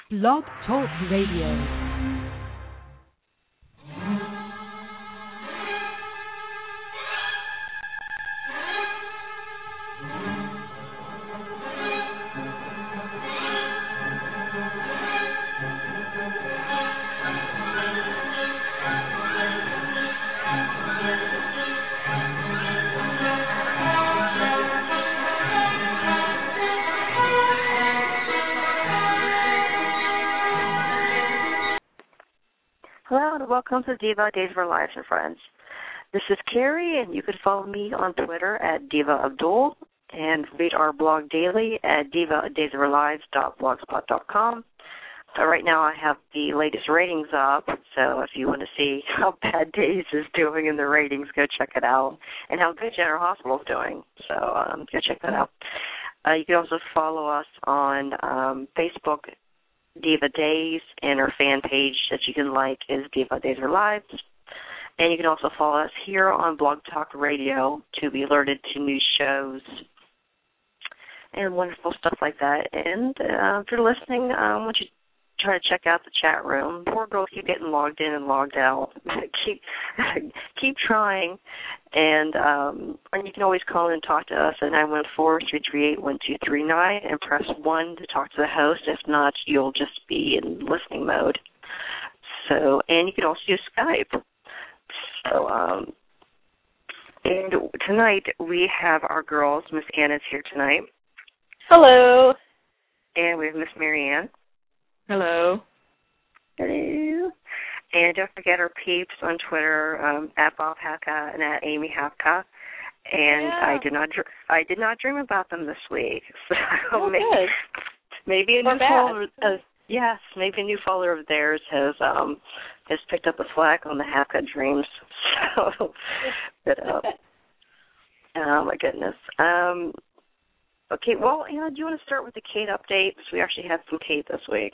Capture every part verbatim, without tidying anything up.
Blog Talk Radio. Hello and welcome to Diva Days of Our Lives and Friends. This is Carrie, and you can follow me on Twitter at Diva Abdul and read our blog daily at diva days of our lives dot blogspot dot com. Uh, right now I have the latest ratings up, so if you want to see how bad Days is doing in the ratings, go check it out, and how good General Hospital is doing. So um, go check that out. Uh, you can also follow us on um, Facebook, Diva Days, and our fan page that you can like is Diva Days of Our Lives. And you can also follow us here on Blog Talk Radio to be alerted to new shows and wonderful stuff like that. And uh, if you're listening, um, why don't you try to check out the chat room. Poor girls keep getting logged in and logged out. keep keep trying. And um, and you can always call in and talk to us at nine one four, three three eight, one two three nine and press one to talk to the host. If not, you'll just be in listening mode. So, and you can also use Skype. So, um, and tonight we have our girls. Miss Anna's here tonight. Hello. And we have Miss Marianne. Hello. Hello. And don't forget our peeps on Twitter, um, at Bob Hapka and at Amy Hapka. And yeah. I did not, dr- I did not dream about them this week. So oh, maybe, good. maybe a or new bad. follower, uh, yes, maybe a new follower of theirs has um has picked up the slack on the Hapka dreams. So, but uh, oh my goodness. Um, okay, well, Anna, do you want to start with the Kate update? Because we actually had some Kate this week.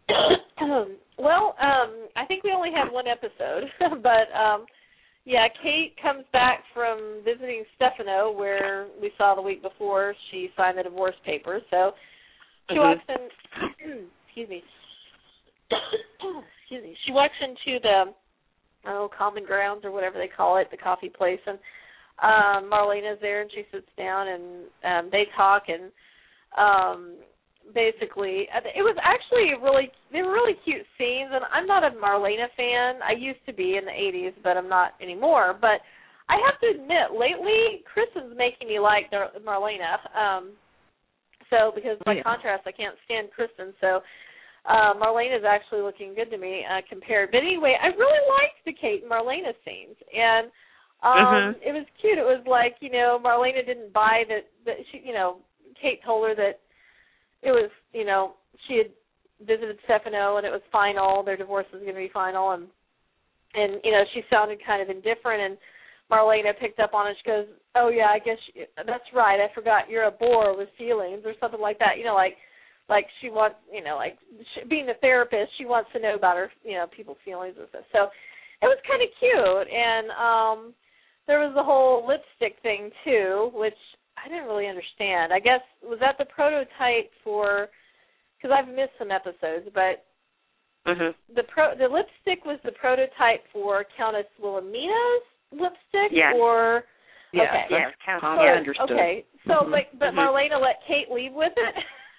well, um, I think we only had one episode, but um, yeah, Kate comes back from visiting Stefano, where we saw the week before she signed the divorce papers. So she mm-hmm. walks in. excuse me. excuse me. She walks into the oh common grounds or whatever they call it, the coffee place, and um, Marlena's there, and she sits down and um, they talk and. Um, Basically, it was actually really, they were really cute scenes, and I'm not a Marlena fan. I used to be in the eighties, but I'm not anymore. But I have to admit, lately, Kristen's making me like Marlena. Um, so, because by yeah. contrast, I can't stand Kristen. So, uh, Marlena's actually looking good to me uh, compared. But anyway, I really liked the Kate and Marlena scenes, and um, mm-hmm. it was cute. It was like, you know, Marlena didn't buy that, that she, you know, Kate told her that it was, you know, she had visited Stefano and it was final. Their divorce was going to be final. And, and, you know, she sounded kind of indifferent. And Marlena picked up on it. She goes, oh, yeah, I guess she, that's right. I forgot you're a bore with feelings or something like that. You know, like like she wants, you know, like she, being a therapist, she wants to know about her, you know, people's feelings and stuff. So it was kind of cute. And um, there was the whole lipstick thing, too, which I didn't really understand. I guess, was that the prototype for, because I've missed some episodes, but mm-hmm. the pro, the lipstick was the prototype for Countess Wilhelmina's lipstick? Yes. Or, yeah, okay. yes, Countess, so, yeah, understood. Okay, so, mm-hmm. but, but mm-hmm. Marlena let Kate leave with it?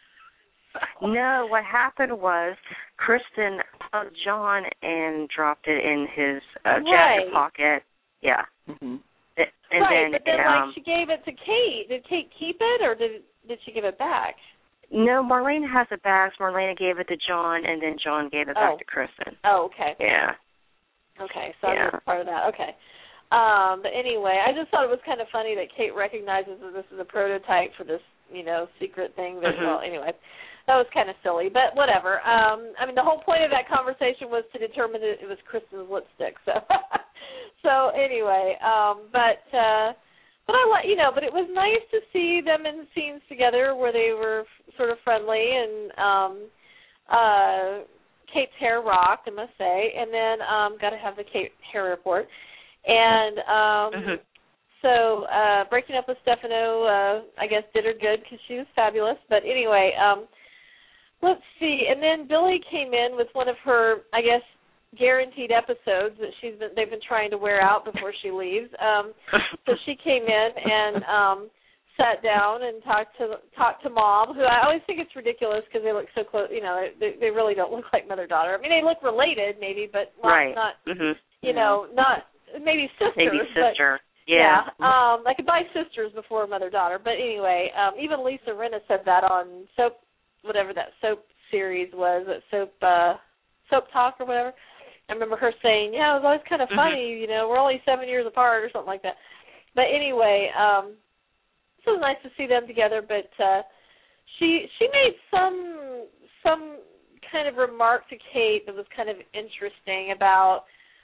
No, what happened was Kristen took John and dropped it in his uh, jacket right. pocket. Yeah. Mm-hmm. And right, then, but then, um, like, she gave it to Kate. Did Kate keep it, or did did she give it back? No, Marlena has it back. Marlena gave it to John, and then John gave it oh. back to Kristen. Oh, okay. Yeah. Okay, so yeah. I missed part of that. Okay. Um, but anyway, I just thought it was kind of funny that Kate recognizes that this is a prototype for this, you know, secret thing. That, mm-hmm. well, anyway, that was kind of silly, but whatever. Um, I mean, the whole point of that conversation was to determine that it was Kristen's lipstick. So, so anyway, um, but uh, but I like, you know, but it was nice to see them in scenes together where they were f- sort of friendly, and um, uh, Kate's hair rocked, I must say, and then um, got to have the Kate hair report, and um, mm-hmm. so uh, breaking up with Stefano, uh, I guess, did her good because she was fabulous. But anyway. Um, let's see. And then Billy came in with one of her, I guess, guaranteed episodes that she's been, they've been trying to wear out before she leaves. Um, so she came in and um, sat down and talked to talked to Mom, who I always think it's ridiculous because they look so close. You know, they they really don't look like mother daughter. I mean, they look related maybe, but not, right. not mm-hmm. you know, not maybe sisters. Maybe sister. But, yeah. yeah. Um, I could buy sisters before mother daughter, but anyway, um, even Lisa Rinna said that on soap, whatever that soap series was, that soap uh, soap talk or whatever. I remember her saying, yeah, it was always kind of funny, mm-hmm. you know, we're only seven years apart or something like that. But anyway, um, it was nice to see them together, but uh, she she made some some kind of remark to Kate that was kind of interesting about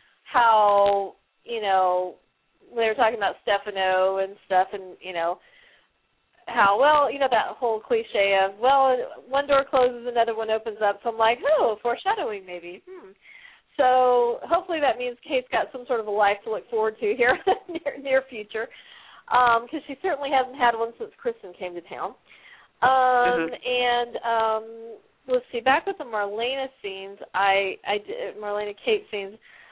how, you know, they were talking about Stefano and stuff and, you know, how, well, you know, that whole cliche of, well, one door closes, another one opens up. So I'm like, oh, foreshadowing maybe. Hmm. So hopefully that means Kate's got some sort of a life to look forward to here in the near, near future, because um, she certainly hasn't had one since Kristen came to town. Um, mm-hmm. And um, let's see, back with the Marlena scenes, I, I did, Marlena Kate scenes,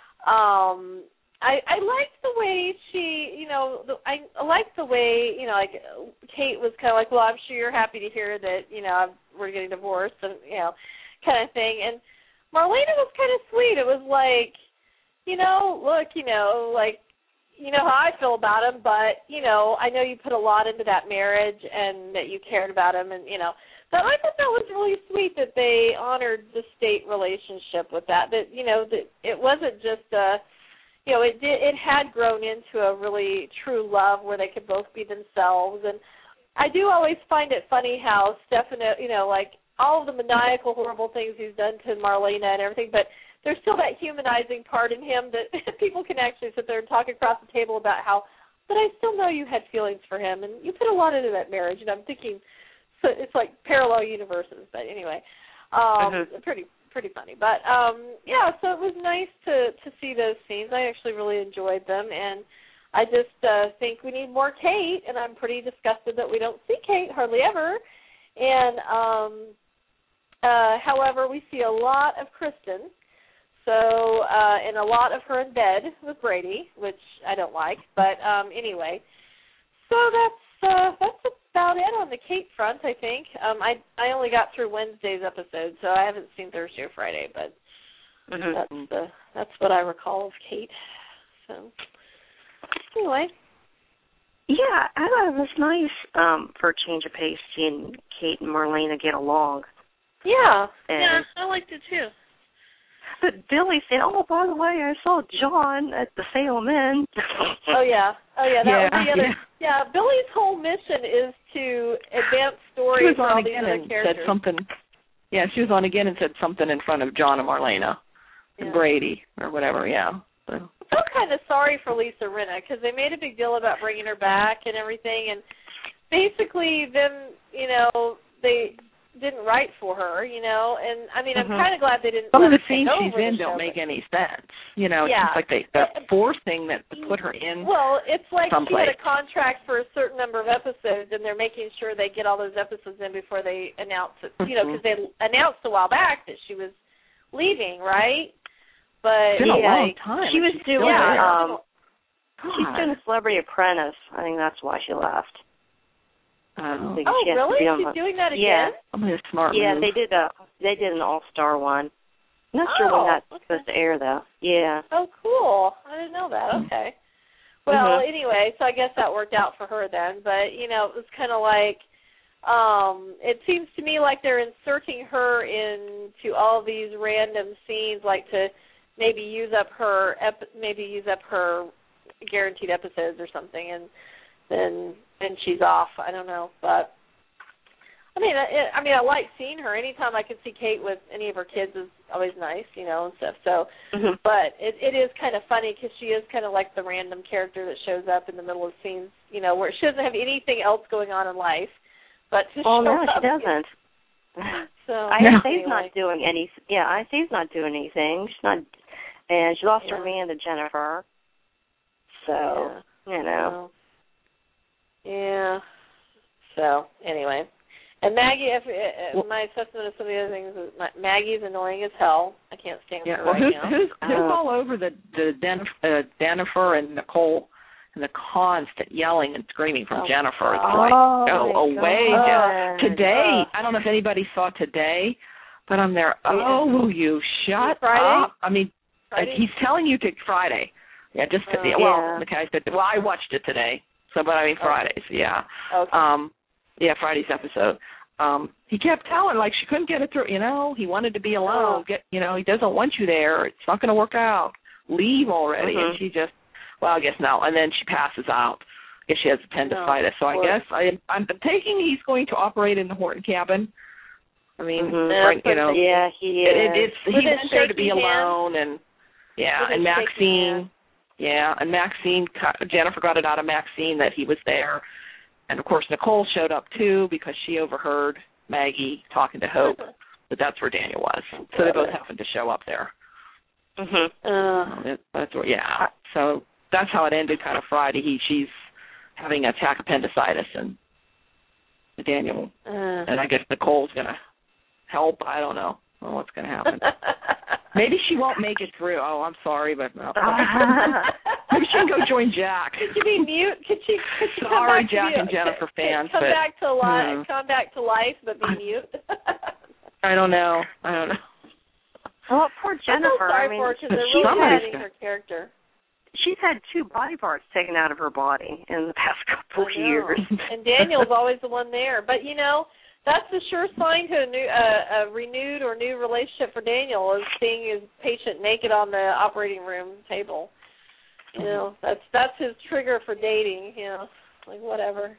um, I, I liked the way she, you know, the, I, I liked the way, you know, like Kate was kind of like, well, I'm sure you're happy to hear that, you know, I'm, we're getting divorced and, you know, kind of thing. And Marlena was kind of sweet. It was like, you know, look, you know, like, you know how I feel about him, but, you know, I know you put a lot into that marriage and that you cared about him and, you know. But I thought that was really sweet that they honored the state relationship with that, that, you know, that it wasn't just a, you know, it did, it had grown into a really true love where they could both be themselves. And I do always find it funny how Stefano, you know, like, all of the maniacal, horrible things he's done to Marlena and everything, but there's still that humanizing part in him that people can actually sit there and talk across the table about how, but I still know you had feelings for him, and you put a lot into that marriage, and I'm thinking, so it's like parallel universes, but anyway, um, mm-hmm. pretty pretty funny. But, um, yeah, so it was nice to, to see those scenes. I actually really enjoyed them, and I just uh, think we need more Kate, and I'm pretty disgusted that we don't see Kate hardly ever. And, um, uh, however, we see a lot of Kristen, so, uh, and a lot of her in bed with Brady, which I don't like, but um, anyway. So that's uh, that's about it on the Kate front, I think. Um, I I only got through Wednesday's episode, so I haven't seen Thursday or Friday, but mm-hmm. that's the that's what I recall of Kate. So, anyway. Yeah, I thought it was nice um, for a change of pace seeing Kate and Marlena get along. Yeah, and, yeah, I liked it too. But Billy said, oh, by the way, I saw John at the Salem Inn. Oh, yeah. Oh, yeah, that yeah, was the other. Yeah. yeah, Billy's whole mission is to advance stories for all these other and characters. Said something, yeah, she was on again and said something in front of John and Marlena and yeah. Brady or whatever, yeah. So. I felt kind of sorry for Lisa Rinna because they made a big deal about bringing her back and everything, and basically then, you know, they didn't write for her, you know, and I mean, mm-hmm. I'm kind of glad they didn't. Some let of the her scenes take she's over in the don't show, make but... any sense, you know. Yeah. It's just like they, they're forcing that to put her in. Well, it's like someplace. she had a contract for a certain number of episodes, and they're making sure they get all those episodes in before they announce it, you know, because they announced a while back that she was leaving, right? But it's been a yeah, long time. She was doing. Yeah, Um, she's doing a Celebrity Apprentice. I think that's why she left. Um, oh, she really? She's the, doing that yeah. again? I'm a smart Yeah, move. they did a they did an all-star one. Not oh, sure when that's okay. supposed to air though. Yeah. Oh, cool. I didn't know that. Okay. Well, mm-hmm. anyway, so I guess that worked out for her then. But you know, it was kind of like um, it seems to me like they're inserting her into all these random scenes, like to maybe use up her ep- maybe use up her guaranteed episodes or something, and then and she's off. I don't know, but I mean, I, I mean, I like seeing her. Anytime I can see Kate with any of her kids is always nice, you know, and stuff. So, mm-hmm. but it, it is kind of funny because she is kind of like the random character that shows up in the middle of scenes, you know, where she doesn't have anything else going on in life, but to oh show no, up. she doesn't. So I yeah. C's not doing any. Yeah, I C's not doing anything. She's not, and she lost yeah. her man to Jennifer. So yeah. you know. So, yeah. So anyway, And Maggie, if, if well, my assessment of some of the other things is my, Maggie's annoying as hell. I can't stand yeah, her well, right who's, now. Who's who's Uh, all over the the Den, uh, Jennifer and Nicole and the constant yelling and screaming from Oh, Jennifer? It's God. like, Oh, go my away, God. Jennifer. Today, Ugh. I don't know if anybody saw Today, but I'm there. Oh, will you shut Friday? up? I mean, Friday? he's telling you to Friday. Yeah, just to, Uh, well, yeah. okay, said, well, I watched it today. So, but I mean Fridays, yeah. Okay. Um, yeah, Friday's episode. Um, he kept telling, like, she couldn't get it through. You know, he wanted to be alone. Oh. Get, you know, he doesn't want you there. It's not going to work out. Leave already. Mhm. And she just, well, I guess no. And then she passes out. I guess she has appendicitis. No, so I poor. guess I, I'm taking he's going to operate in the Horton cabin. I mean, Mhm. Frank, you know, Yeah, he it, is. it, it's With he his wants her to be shaky hand? alone, and yeah, With his and shaky Maxine, hand? yeah, and Maxine, Jennifer got it out of Maxine that he was there, and of course Nicole showed up too because she overheard Maggie talking to Hope that that's where Daniel was, so they both happened to show up there. Mhm. Uh, It, that's where, yeah, so that's how it ended. Kind of Friday, he she's having attack appendicitis, and Daniel, uh. and I guess Nicole's gonna help. I don't know what's gonna happen. Maybe she won't make it through. Oh, I'm sorry, but no. Maybe she can go join Jack. Could you be mute? Could she? Could she Sorry, come back Jack to and Jennifer fans, Come but back to life. mm, Come back to life, but be mute. I don't know. I don't know. Well, poor Jennifer. I'm so sorry I mean, for her because they're she's really Somebody's adding got- her character. she's had two body parts taken out of her body in the past couple I of know. years. And Daniel's always the one there. But, you know, that's a sure sign to a, new, uh, a renewed or new relationship for Daniel is seeing his patient naked on the operating room table. You know, that's that's his trigger for dating, you know, like whatever.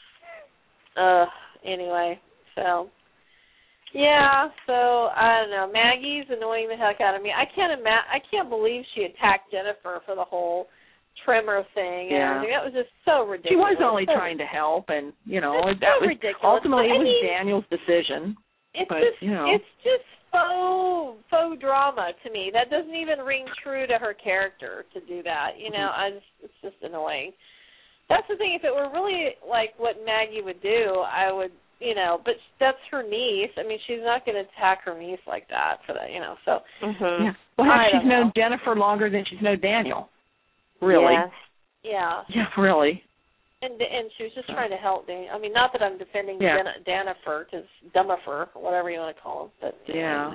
Uh, anyway, so, yeah, so, I don't know. Maggie's annoying the heck out of me. I can't ima- I can't believe she attacked Jennifer for the whole Tremor thing. Yeah. And everything. That was just so ridiculous. She was only so, trying to help, and you know It's that so was ridiculous, ultimately but I it was mean- Daniel's decision. It's but, just you know. it's just faux faux drama to me. That doesn't even ring true to her character to do that. You know, I just it's just annoying. That's the thing. If it were really like what Maggie would do, I would, you know. But that's her niece. I mean, she's not going to attack her niece like that for that, you know. So Mhm. Yeah. Well, heck, I she's don't known know. Jennifer longer than she's known Daniel. Really? Yes. yeah, Yeah, really. and and she was just trying to help Daniel. I mean, not that I'm defending Yeah. Dan- Danifer, because Dummifer, whatever you want to call him, but Yeah.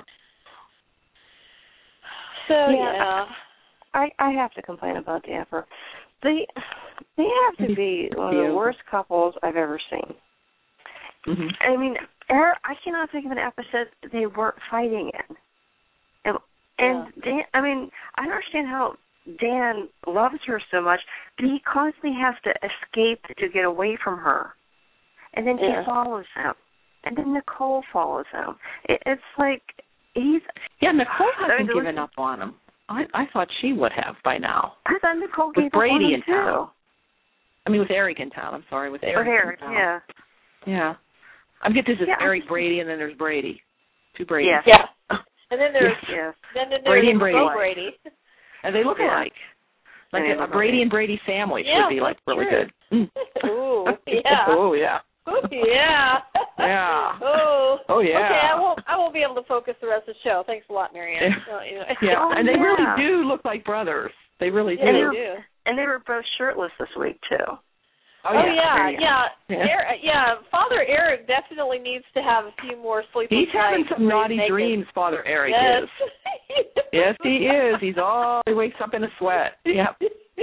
So Yeah. yeah. I I have to complain about Dapper. They they have to be one of the worst couples I've ever seen. Mm-hmm. I mean, er, I cannot think of an episode they weren't fighting in. And, and Dan, I mean, I don't understand how Dan loves her so much, but he constantly has to escape to get away from her. And then Yeah. he follows him. And then Nicole follows him. It, it's like he's... Yeah, Nicole I hasn't mean, given up on him. I I thought she would have by now. I thought Nicole With gave up on Brady him, in town. too. I mean, with Eric in town. I'm sorry, with Eric. With Eric, in town. yeah. Yeah. I'm get this is Yeah, I Eric just- Brady, and then there's Brady. Two Bradys. Yes. Yeah. And then there's Yes. then, then there's Brady and Brady. Bo Brady. And they look Yeah. alike. Like They a, a look Brady alike. and Brady sandwich Yeah, would be like that's really true. good. Mm. Ooh, yeah. Oh yeah. Ooh, yeah. Yeah. Oh. Oh yeah. Okay, I won't. I won't be able to focus the rest of the show. Thanks a lot, Marianne. Yeah. Uh, anyway. Yeah, Oh, and they yeah. really do look like brothers. They really Yeah, do. they do. And they were both shirtless this week, too. Oh, Oh yeah, yeah, there you go. yeah, Yeah. Eric, yeah. Father Eric definitely needs to have a few more sleepless He's having nights some where he's naughty naked. dreams, Father Eric Yes. is. Yes, he is. He's all he wakes up in a sweat. Yep.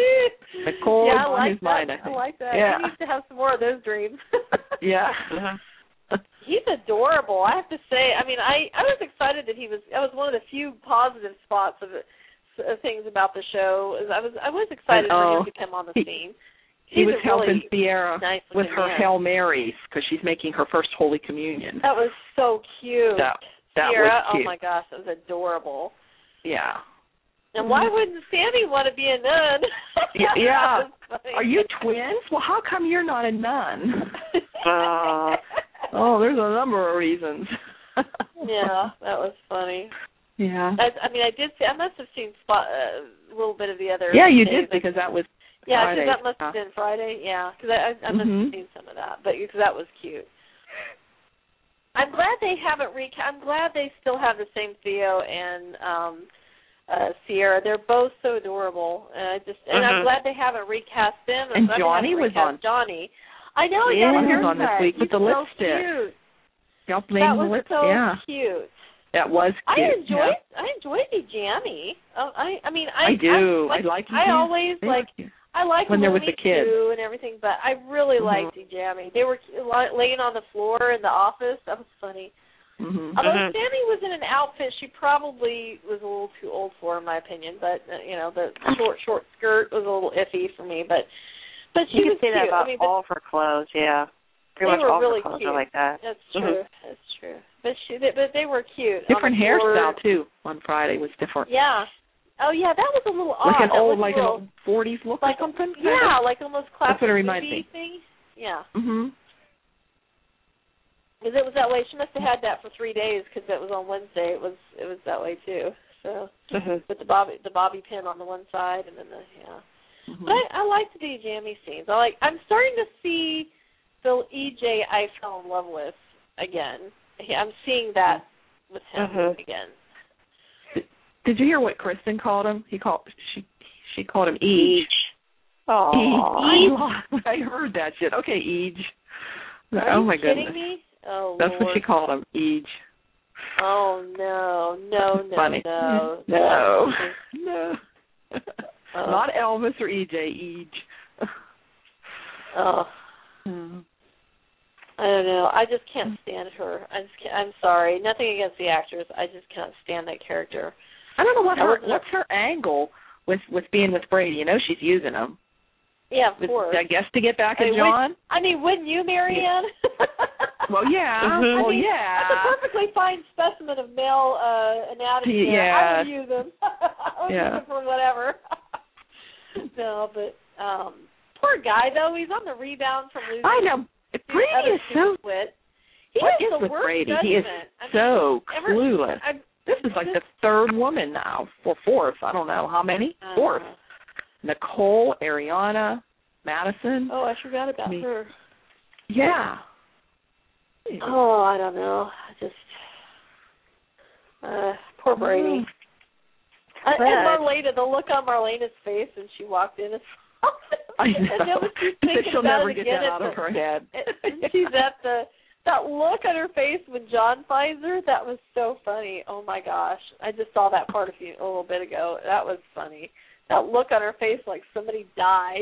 Nicole yeah, I on like his that. mind, I I think. like that. Yeah. He needs to have some more of those dreams. Yeah. He's adorable. I have to say. I mean, I I was excited that he was. That was one of the few positive spots of, it, of things about the show. Is I was I was excited And, for oh, him to come on the he- scene. He He's was a really helping Sierra nice with looking her man. Hail Marys because she's making her first Holy Communion. That was so cute. That, that Sierra, was cute. oh my gosh, that was adorable. Yeah. And why wouldn't Sammy want to be a nun? Yeah. yeah. That was funny. Are you twins? Well, how come you're not a nun? Uh, Oh, there's a number of reasons. Yeah, that was funny. Yeah. I, I mean, I did see. I must have seen spot, uh, a little bit of the other. Yeah, you days. did because that was Yeah, Friday. because that must have Yeah. been Friday. Yeah, because I, I, I must Mhm. have seen some of that, but because that was cute. I'm glad they haven't recast. I'm glad they still have the same Theo and um, uh, Sierra. They're both so adorable. And I just and mm-hmm. I'm glad they haven't recast them. And I'm Johnny was on. Johnny. I know he yeah. got a haircut. He was on this week with He's the so lipstick. Cute. Y'all That was the lip, so yeah. cute. That was cute. I enjoyed. Yeah. I enjoyed the Jammy. Oh, I. I mean, I. I do. I, like, I like. I always they like. I like when they're with Looney the kids too and everything, but I really mm-hmm. liked the Jammy. They were laying on the floor in the office. That was funny. Mm-hmm. Although mm-hmm. Sammy was in an outfit she probably was a little too old for, in my opinion. But uh, you know, the short short skirt was a little iffy for me. But but she you was can say cute. that about I mean, all of her clothes. Yeah, pretty they much were all really her clothes cute. are like that. That's mm-hmm. true. That's true. But she, they, but they were cute. Different on the floor. hairstyle too. On Friday was different. Yeah. Oh yeah, that was a little odd. Like an That old, was like a little, an old forties look like, or something. Yeah, like almost classic That's what it reminds movie me. thing. Yeah. Mhm. Because it was that way. She must have had that for three days because it was on Wednesday. It was it was that way too. So mm-hmm. with the bobby the bobby pin on the one side and then the yeah. Mm-hmm. But I, I like the jammy scenes. I like. I'm starting to see the E J I fell in love with again. I'm seeing that with him mm-hmm. again. Did you hear what Kristen called him? He called she she called him Eej. Oh, Eej. I heard that shit. Okay, Eej. Are oh you my kidding goodness. me? Oh, That's Lord. what she called him, Eej. Oh no, no, no, Funny. no, no, no. Oh. Not Elvis or E J. Eej. Oh. Hmm. I don't know. I just can't stand her. I just can't, I'm sorry. Nothing against the actress. I just can't stand that character. I don't know what her I what's her angle with with being with Brady. You know she's using him. Yeah, of with, course. I guess to get back I at mean, John. Would, I mean, wouldn't you, Marianne? Well, yeah. Mm-hmm. I Well, mean, yeah. That's a perfectly fine specimen of male uh, anatomy. There. Yeah. I would use them. I would Yeah. use them for whatever. No, but um, poor guy though. He's on the rebound from losing. I know. Brady is so. Split. He What has is the with worst Brady? judgment. He is I mean, so ever, clueless. I've, This is like the third woman now, or fourth. I don't know how many. uh, Fourth. Nicole, Ariana, Madison. Oh, I forgot about I mean, her. Yeah. Oh, I don't know. Just uh, poor Brady. Uh, and Marlena, the look on Marlena's face when she walked in. I know. And then when she's thinking She'll about never it get again, that out of the, her head. and she's at the that look on her face when John finds her. That was so funny. Oh my gosh! I just saw that part a few a little bit ago. That was funny. That look on her face like somebody died.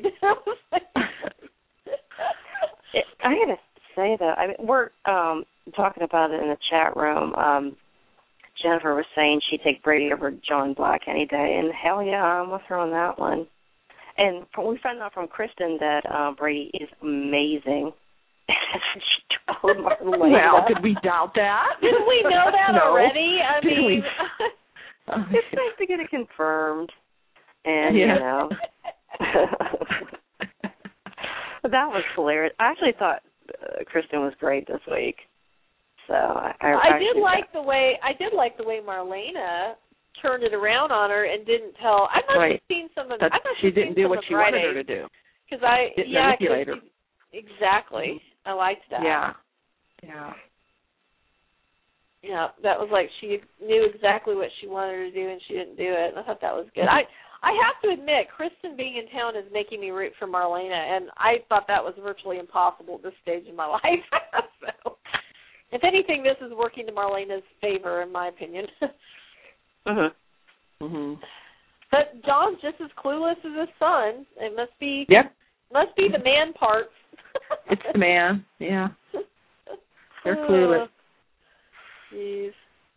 it, I gotta say though, I mean, we're um, talking about it in the chat room. Um, Jennifer was saying she'd take Brady over John Black any day, and hell yeah, I'm with her on that one. And we found out from Kristen that uh, Brady is amazing. She told Marlena. Well, did we doubt that? Didn't we know that no. already? I Did mean, we? It's nice to get it confirmed. And, yeah. you know. That was hilarious. I actually thought uh, Kristen was great this week. So I, I, I did like the way I did like the way Marlena turned it around on her and didn't tell. I must right. have seen some of. That's, I must she have didn't seen do some what of she Friday, wanted her to do. Because I Didn't yeah, manipulate her. She, exactly. I liked that. Yeah. Yeah. Yeah, that was like she knew exactly what she wanted her to do and she didn't do it. And I thought that was good. I I have to admit, Kristen being in town is making me root for Marlena, and I thought that was virtually impossible at this stage in my life. So, if anything, this is working to Marlena's favor, in my opinion. Mhm. Mhm. But John's just as clueless as his son. It must be. Yep. Must be the man parts. It's the man. Yeah. They're clueless. Jeez.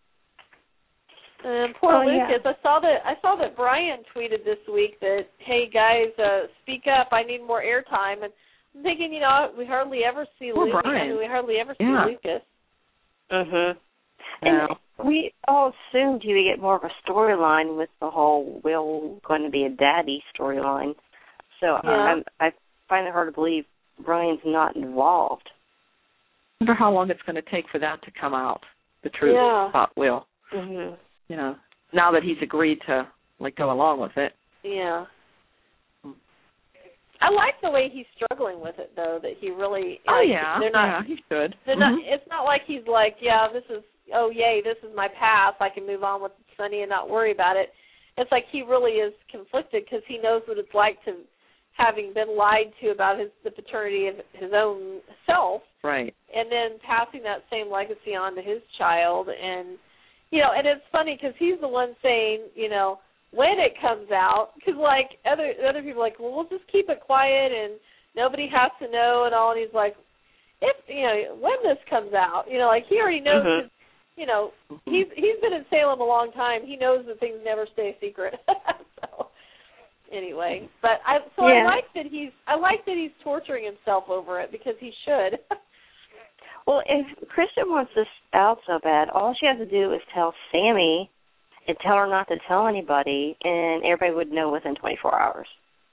Um, poor oh, Lucas. Yeah. I saw that. I saw that Brian tweeted this week that, "Hey guys, uh, speak up. I need more airtime." And I'm thinking, you know, we hardly ever see Poor Lucas. Brian. I mean, we hardly ever see Yeah. Lucas. Mhm. Yeah. And we all assumed he would get more of a storyline with the whole Will going to be a daddy storyline. So Yeah. I, I find it hard to believe Brian's not involved. I wonder how long it's going to take for that to come out, the truth Yeah. about Will. Mhm. You know, now that he's agreed to, like, go along with it. Yeah. I like the way he's struggling with it, though. That he really. Oh like, yeah, they're not, yeah, he's good. They're mm-hmm. not. It's not like he's like, yeah, this is. Oh yay, this is my past. I can move on with Sonny and not worry about it. It's like he really is conflicted because he knows what it's like to having been lied to about his the paternity of his own self, right? And then passing that same legacy on to his child, and you know, and it's funny because he's the one saying, you know, when it comes out, because like other other people are like, well, we'll just keep it quiet and nobody has to know and all, and he's like, if you know, when this comes out, you know, like he already knows. Mm-hmm. His, You know, he's he's been in Salem a long time. He knows that things never stay secret. So anyway, but I so yeah. I like that he's I like that he's torturing himself over it because he should. Well, if Kristen wants this out so bad, all she has to do is tell Sammy and tell her not to tell anybody, and everybody would know within twenty-four hours.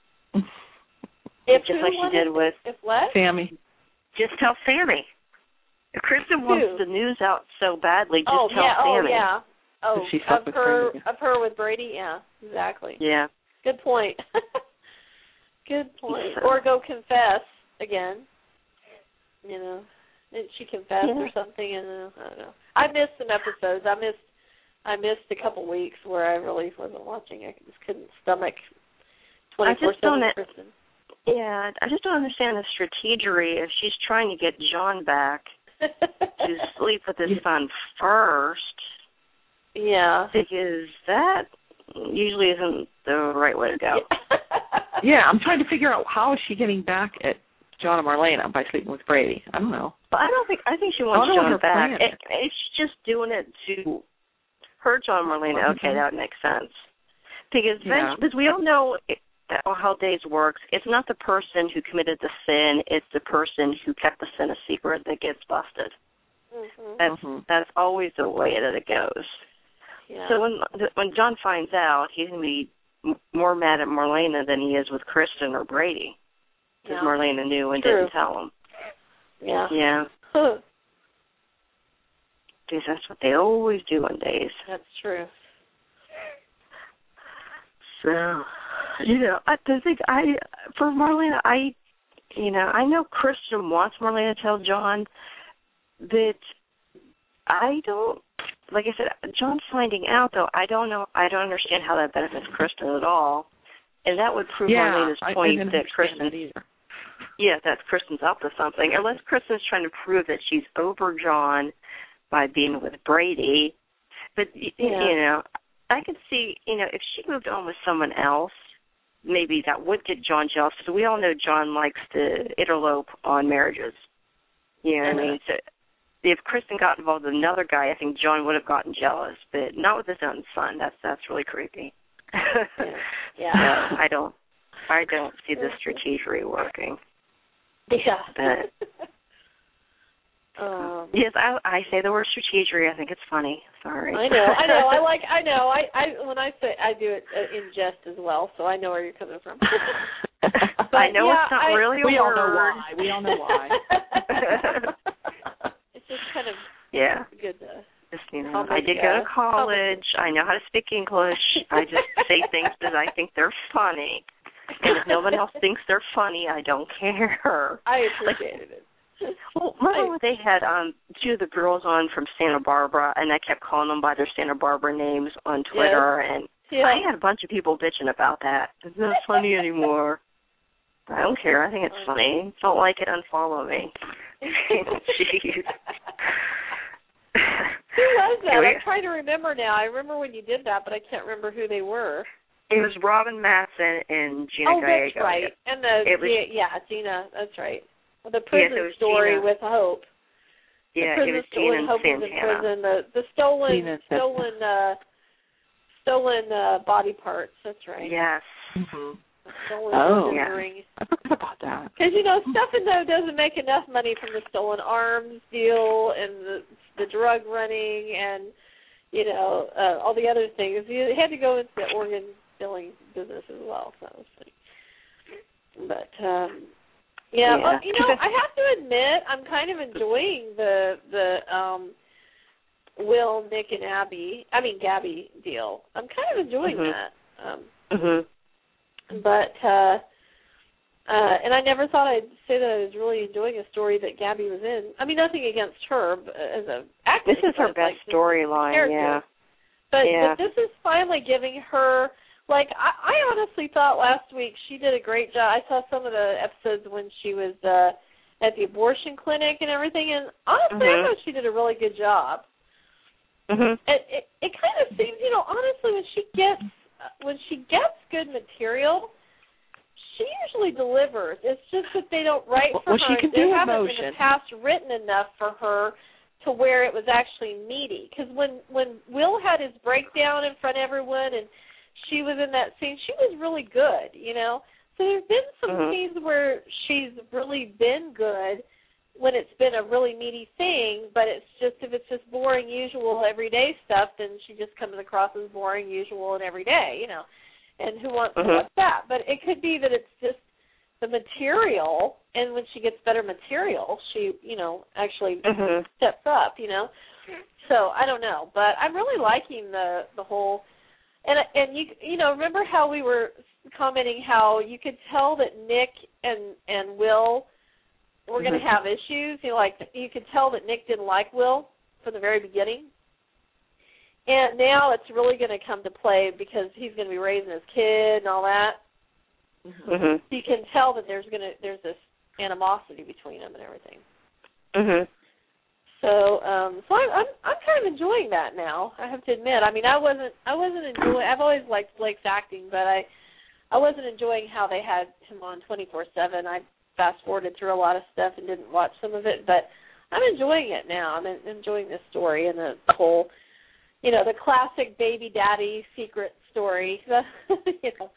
If Just like she did with if what? Sammy. Just tell Sammy. If Kristen wants Who? the news out so badly, just oh, tell yeah, Sammy. Oh, yeah. Oh, she slept of with her, Brady. of her with Brady? Yeah, exactly. Yeah. Good point. Good point. So. Or go confess again. You know, didn't she confess yeah. or something? And uh, I don't know. I missed some episodes. I missed, I missed a couple weeks where I really wasn't watching. I just couldn't stomach twenty-four seven Kristen. Yeah, I just don't understand the strategery if she's trying to get John back to sleep with his son first. Yeah. Because that usually isn't the right way to go. Yeah, I'm trying to figure out how is she getting back at John and Marlena by sleeping with Brady. I don't know. But I don't think I think she wants John back. It, it's just doing it to hurt John and Marlena. Mm-hmm. Okay, that makes sense. Because yeah. because we all know it, how days works. It's not the person who committed the sin; it's the person who kept the sin a secret that gets busted. Mm-hmm. That's mm-hmm. that's always the way that it goes. Yeah. So when when John finds out, he's gonna be more mad at Marlena than he is with Kristen or Brady, because yeah. Marlena knew and True. didn't tell him. Yeah. Yeah. Because that's what they always do on days. That's true. So, you know, I think I, for Marlena, I, you know, I know Kristen wants Marlena to tell John, but I don't, like I said, John's finding out, though, I don't know, I don't understand how that benefits Kristen at all. And that would prove yeah, Marlena's I, point I that Kristen, either. yeah, that Kristen's up to something, unless Kristen's trying to prove that she's over John by being with Brady. But, yeah. you know, I could see, you know, if she moved on with someone else, maybe that would get John jealous, because we all know John likes to interlope on marriages. You know what uh-huh. I mean? So if Kristen got involved with another guy, I think John would have gotten jealous, but not with his own son. That's that's really creepy. yeah. yeah. So I don't, I don't see the strategery working. Yeah. But, Um, yes, I I say the word strategery. I think it's funny. Sorry. I know, I know. I like. I know. I, I when I say I do it in jest as well, so I know where you're coming from. But, I know yeah, it's not I, really a we word. all know why. We all know why. It's just kind of yeah. good to. Just, you know, I did go to college. I know how to speak English. I just say things that I think they're funny, and if no one else thinks they're funny, I don't care. I appreciated it. Well, remember when they had um, two of the girls on from Santa Barbara, and I kept calling them by their Santa Barbara names on Twitter, yes. and yeah. I had a bunch of people bitching about that. It's not funny anymore. I don't care. I think it's funny. Don't like it, unfollow me. Jeez. Who was that? I'm trying to remember now. I remember when you did that, but I can't remember who they were. It was Robin Matson and Gina oh, Gallego. that's right. And the it was, yeah, Gina, that's right. The prison yes, story Gina. with Hope. Yeah, the it was Gina and Hope Santana. Was in prison. The the stolen Gina stolen uh, stolen uh, body parts. That's right. Yes. Mm-hmm. Stolen oh, yeah. ring. I forgot about that. Because you know, Stefano doesn't make enough money from the stolen arms deal and the the drug running and you know uh, all the other things. He had to go into the organ billing business as well. So that was funny. But. um Yeah, yeah. well, you know, I have to admit, I'm kind of enjoying the the um, Will, Nick, and Abby. I mean, Gabby deal. I'm kind of enjoying mm-hmm. that. Um, mhm. But uh, Uh, and I never thought I'd say that I was really enjoying a story that Gabby was in. I mean, nothing against her as an actress. This is her best like, storyline, yeah. But, yeah. but this is finally giving her, like, I, I honestly thought last week she did a great job. I saw some of the episodes when she was uh, at the abortion clinic and everything, and honestly, mm-hmm. I thought she did a really good job. Mm-hmm. It, it, it kind of seems, you know, honestly, when she gets when she gets good material, she usually delivers. It's just that they don't write for well, her. She can they do haven't emotion. in the past written enough for her to where it was actually meaty. Because when, when Will had his breakdown in front of everyone and she was in that scene, she was really good, you know. So there's been some mm-hmm. scenes where she's really been good when it's been a really meaty thing, but it's just if it's just boring, usual, everyday stuff, then she just comes across as boring, usual, and everyday, you know. And who wants mm-hmm. to watch that? But it could be that it's just the material, and when she gets better material, she, you know, actually mm-hmm. steps up, you know. So I don't know, but I'm really liking the the whole. And and you you know remember how we were commenting how you could tell that Nick and and Will were going to mm-hmm. have issues. You know, like you could tell that Nick didn't like Will from the very beginning. And now it's really going to come to play because he's going to be raising his kid and all that. Mm-hmm. You can tell that there's going to there's this animosity between them and everything. Mhm. So, um, so I'm, I'm I'm kind of enjoying that now. I have to admit. I mean, I wasn't I wasn't enjoying. I've always liked Blake's acting, but I I wasn't enjoying how they had him on twenty-four seven. I fast forwarded through a lot of stuff and didn't watch some of it, but I'm enjoying it now. I'm enjoying this story and the whole. You know, the classic baby daddy secret story. you know.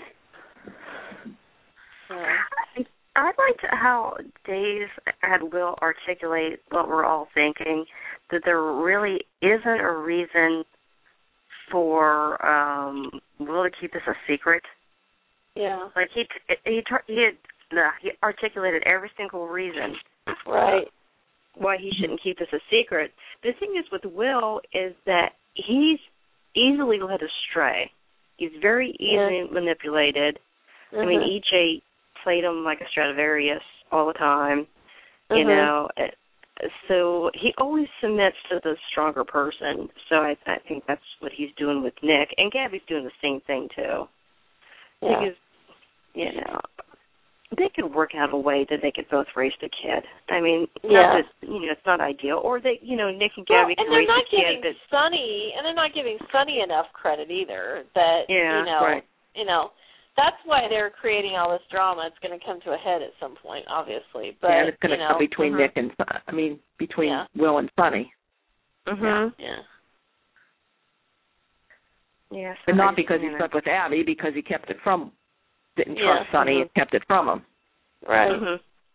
Uh, I liked how Dave had Will articulate what we're all thinking, that there really isn't a reason for um, Will to keep this a secret. Yeah. Like he he he, had, uh, he articulated every single reason. Right. Why he shouldn't keep this a secret. The thing is with Will is that he's easily led astray. He's very easily yeah. manipulated. Mm-hmm. I mean, E J played him like a Stradivarius all the time, mm-hmm. you know. So he always submits to the stronger person. So I, I think that's what he's doing with Nick. And Gabby's doing the same thing, too. Yeah. Because, you know, they could work out a way that they could both raise the kid. I mean, yeah. not that, you know, it's not ideal. Or they, you know, Nick and Gabby well, can raise the kid. And they're not giving Sonny, and they're not giving Sonny enough credit either. That yeah, you know, right. you know, that's why they're creating all this drama. It's going to come to a head at some point, obviously. But yeah, and it's going to you come know, between uh-huh. Nick and I mean between yeah. Will and Sonny. Mhm. Yeah. Yes. And not because he slept with Abby, because he kept it from. Didn't trust yeah. Sonny mm-hmm. and kept it from him. Right. Mm-hmm.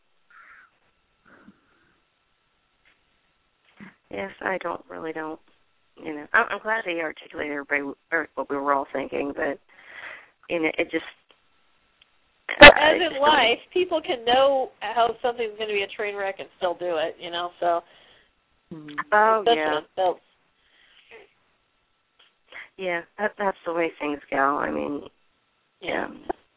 Yes, I don't really don't. You know, I'm, I'm glad they articulated everybody or what we were all thinking, but you know, it just. But uh, as in life, people can know how something's going to be a train wreck and still do it. You know, so. Oh that's yeah. That's, yeah, that, that's the way things go. I mean, yeah.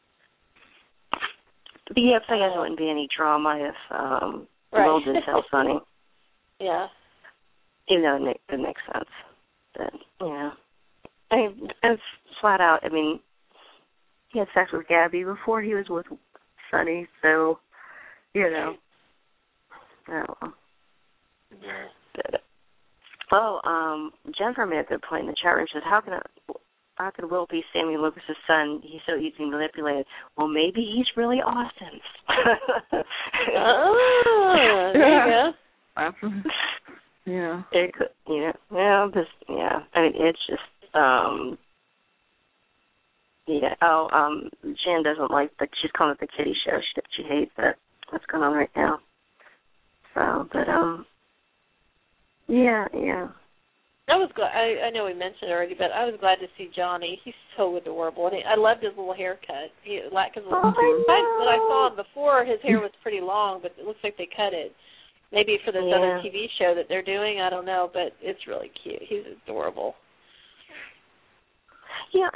But yeah, I guess it wouldn't be any drama if um, right. Will did tell Sonny. Yeah. Even though it, make, it makes sense. But, yeah. I mean, it's flat out, I mean, he had sex with Gabby before he was with Sonny, so, you know. I don't know. Yeah. But, oh, um, Jennifer made a good point in the chat room. She says, how can I... How could Will be Sammy Lucas's son? He's so easily manipulated. Well, maybe he's really Austin's. oh, there yeah. you go. Yeah. It could, you know, well, this, yeah. I mean, it's just, um, yeah. Oh, um, Jen doesn't like the. She's calling it the kitty show. She she hates that. What's going on right now? So, but um, yeah, yeah. I was glad. I, I know we mentioned it already, but I was glad to see Johnny. He's so adorable, and he, I loved his little haircut. He like his little. Oh, I when I saw him before, his hair was pretty long, but it looks like they cut it. Maybe for this yeah. other T V show that they're doing, I don't know, but it's really cute. He's adorable. Yeah, and it's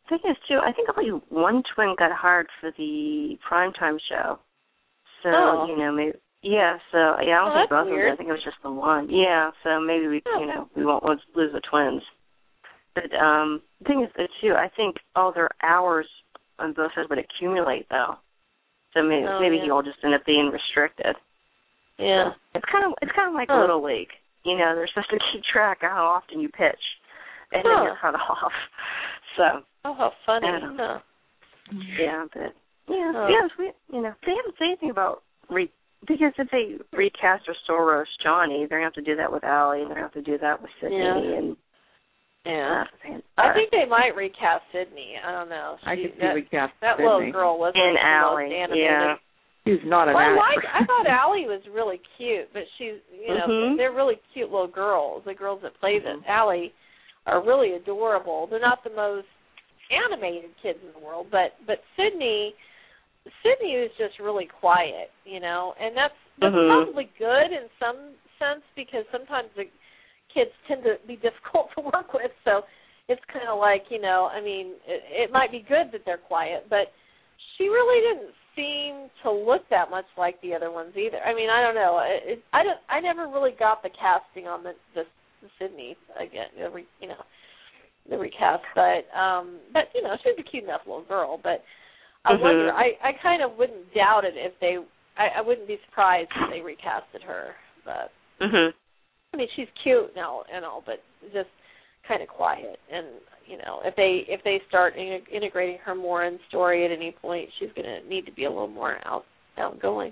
thing is, too, I think only one twin got hired for the primetime show. So, oh. you know, maybe, yeah, so, yeah, I don't oh, think both weird. of them. I think it was just the one. Yeah, so maybe we, oh. you know, we won't lose, lose the twins. But um, the thing is, too, I think all their hours on both sides would accumulate, though. So maybe, oh, maybe yeah. he'll just end up being restricted. Yeah. So it's kind of it's kind of like huh. Little League. You know, they're supposed to keep track of how often you pitch, and huh. then you're cut off. So. Oh, how funny! Um, huh. Yeah, but yeah, oh. yeah, we, you know, they haven't said anything about re because if they recast or Soros Johnny, they're gonna have to do that with Allie, and they're gonna have to do that with Sydney, yeah. and yeah. Uh, I think they might recast Sydney. I don't know. She, I could see that, recast that Sydney. little girl wasn't and the Allie, most animated. yeah. She's not an well, I actress. like. I thought Allie was really cute, but she's, you know, mm-hmm. they're really cute little girls. The girls that play mm-hmm. this Allie are really adorable. They're not the most animated kids in the world, but but Sydney, Sydney is just really quiet, you know, and that's that's mm-hmm. probably good in some sense because sometimes the kids tend to be difficult to work with. So it's kind of like, you know, I mean, it, it might be good that they're quiet, but she really didn't seem to look that much like the other ones either. I mean, I don't know. It, it, I don't. I never really got the casting on the, the, the Sydney again. The re, you know, the recast, but um, but you know, she's a cute enough little girl. But I mm-hmm. wonder. I, I kind of wouldn't doubt it if they. I, I wouldn't be surprised if they recasted her. But mm-hmm. I mean, she's cute now and all, but just kind of quiet. And you know, if they if they start in, integrating her more in story at any point, she's going to need to be a little more out outgoing.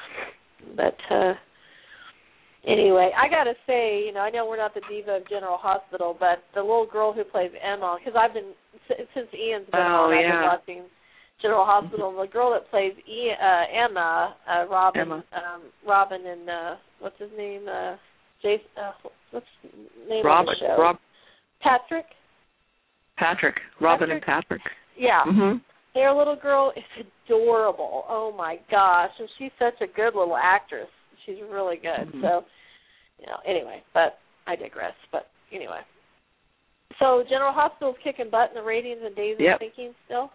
But uh, anyway, I got to say, you know, I know we're not the diva of General Hospital, but the little girl who plays Emma, because I've been since Ian's been oh, on, I've yeah. been watching General Hospital. And the girl that plays Ian, uh, Emma, uh, Robin, Emma. Um, Robin, and uh, what's his name? Uh, Jason. Uh, what's the name Robert, of the show? Rob, Patrick. Patrick, Robin Patrick? and Patrick. Yeah. Mm-hmm. Their little girl is adorable. Oh, my gosh. And she's such a good little actress. She's really good. Mm-hmm. So, you know, anyway, but I digress. But anyway. So General Hospital's kicking butt in the ratings and Days Yep. of Thinking still?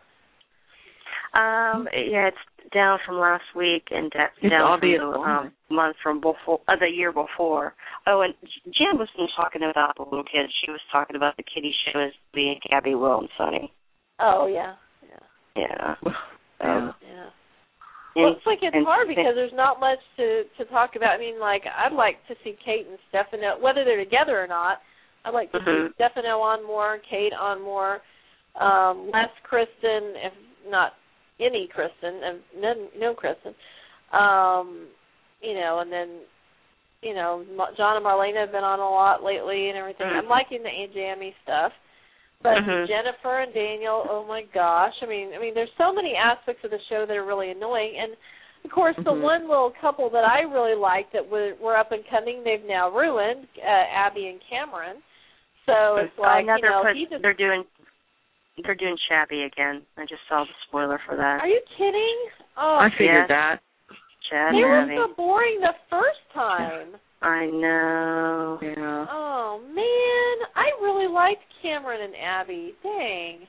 Um, yeah, it's down from last week and da- It's down obvious from the why. um, month from before, uh, the year before. Oh, and Jen wasn't talking about the little kids. She was talking about the kiddie shows being Gabby, Will, and Sonny. Oh, yeah. Yeah. Yeah. Yeah. Yeah. And, Well, it's like it's and, hard because there's not much to, to talk about. I mean, like, I'd like to see Kate and Stefano, whether they're together or not, I'd like to mm-hmm. see Stefano on more, Kate on more, um, less Kristen, if not any Kristen, and no, no Kristen. Um, you know, and then, you know, John and Marlena have been on a lot lately and everything. Mm-hmm. I'm liking the Aunt Jammy stuff. But mm-hmm. Jennifer and Daniel, oh my gosh! I mean, I mean, there's so many aspects of the show that are really annoying. And of course, mm-hmm. the one little couple that I really liked that were, were up and coming, they've now ruined, uh, Abby and Cameron. So it's like, oh, you know, put, he just they're doing they're doing Shabby again. I just saw the spoiler for that. Are you kidding? Oh, I figured yes. that. Chad they were Abby. so boring the first time. I know. Yeah. Oh man, I really liked Cameron and Abby. Dang.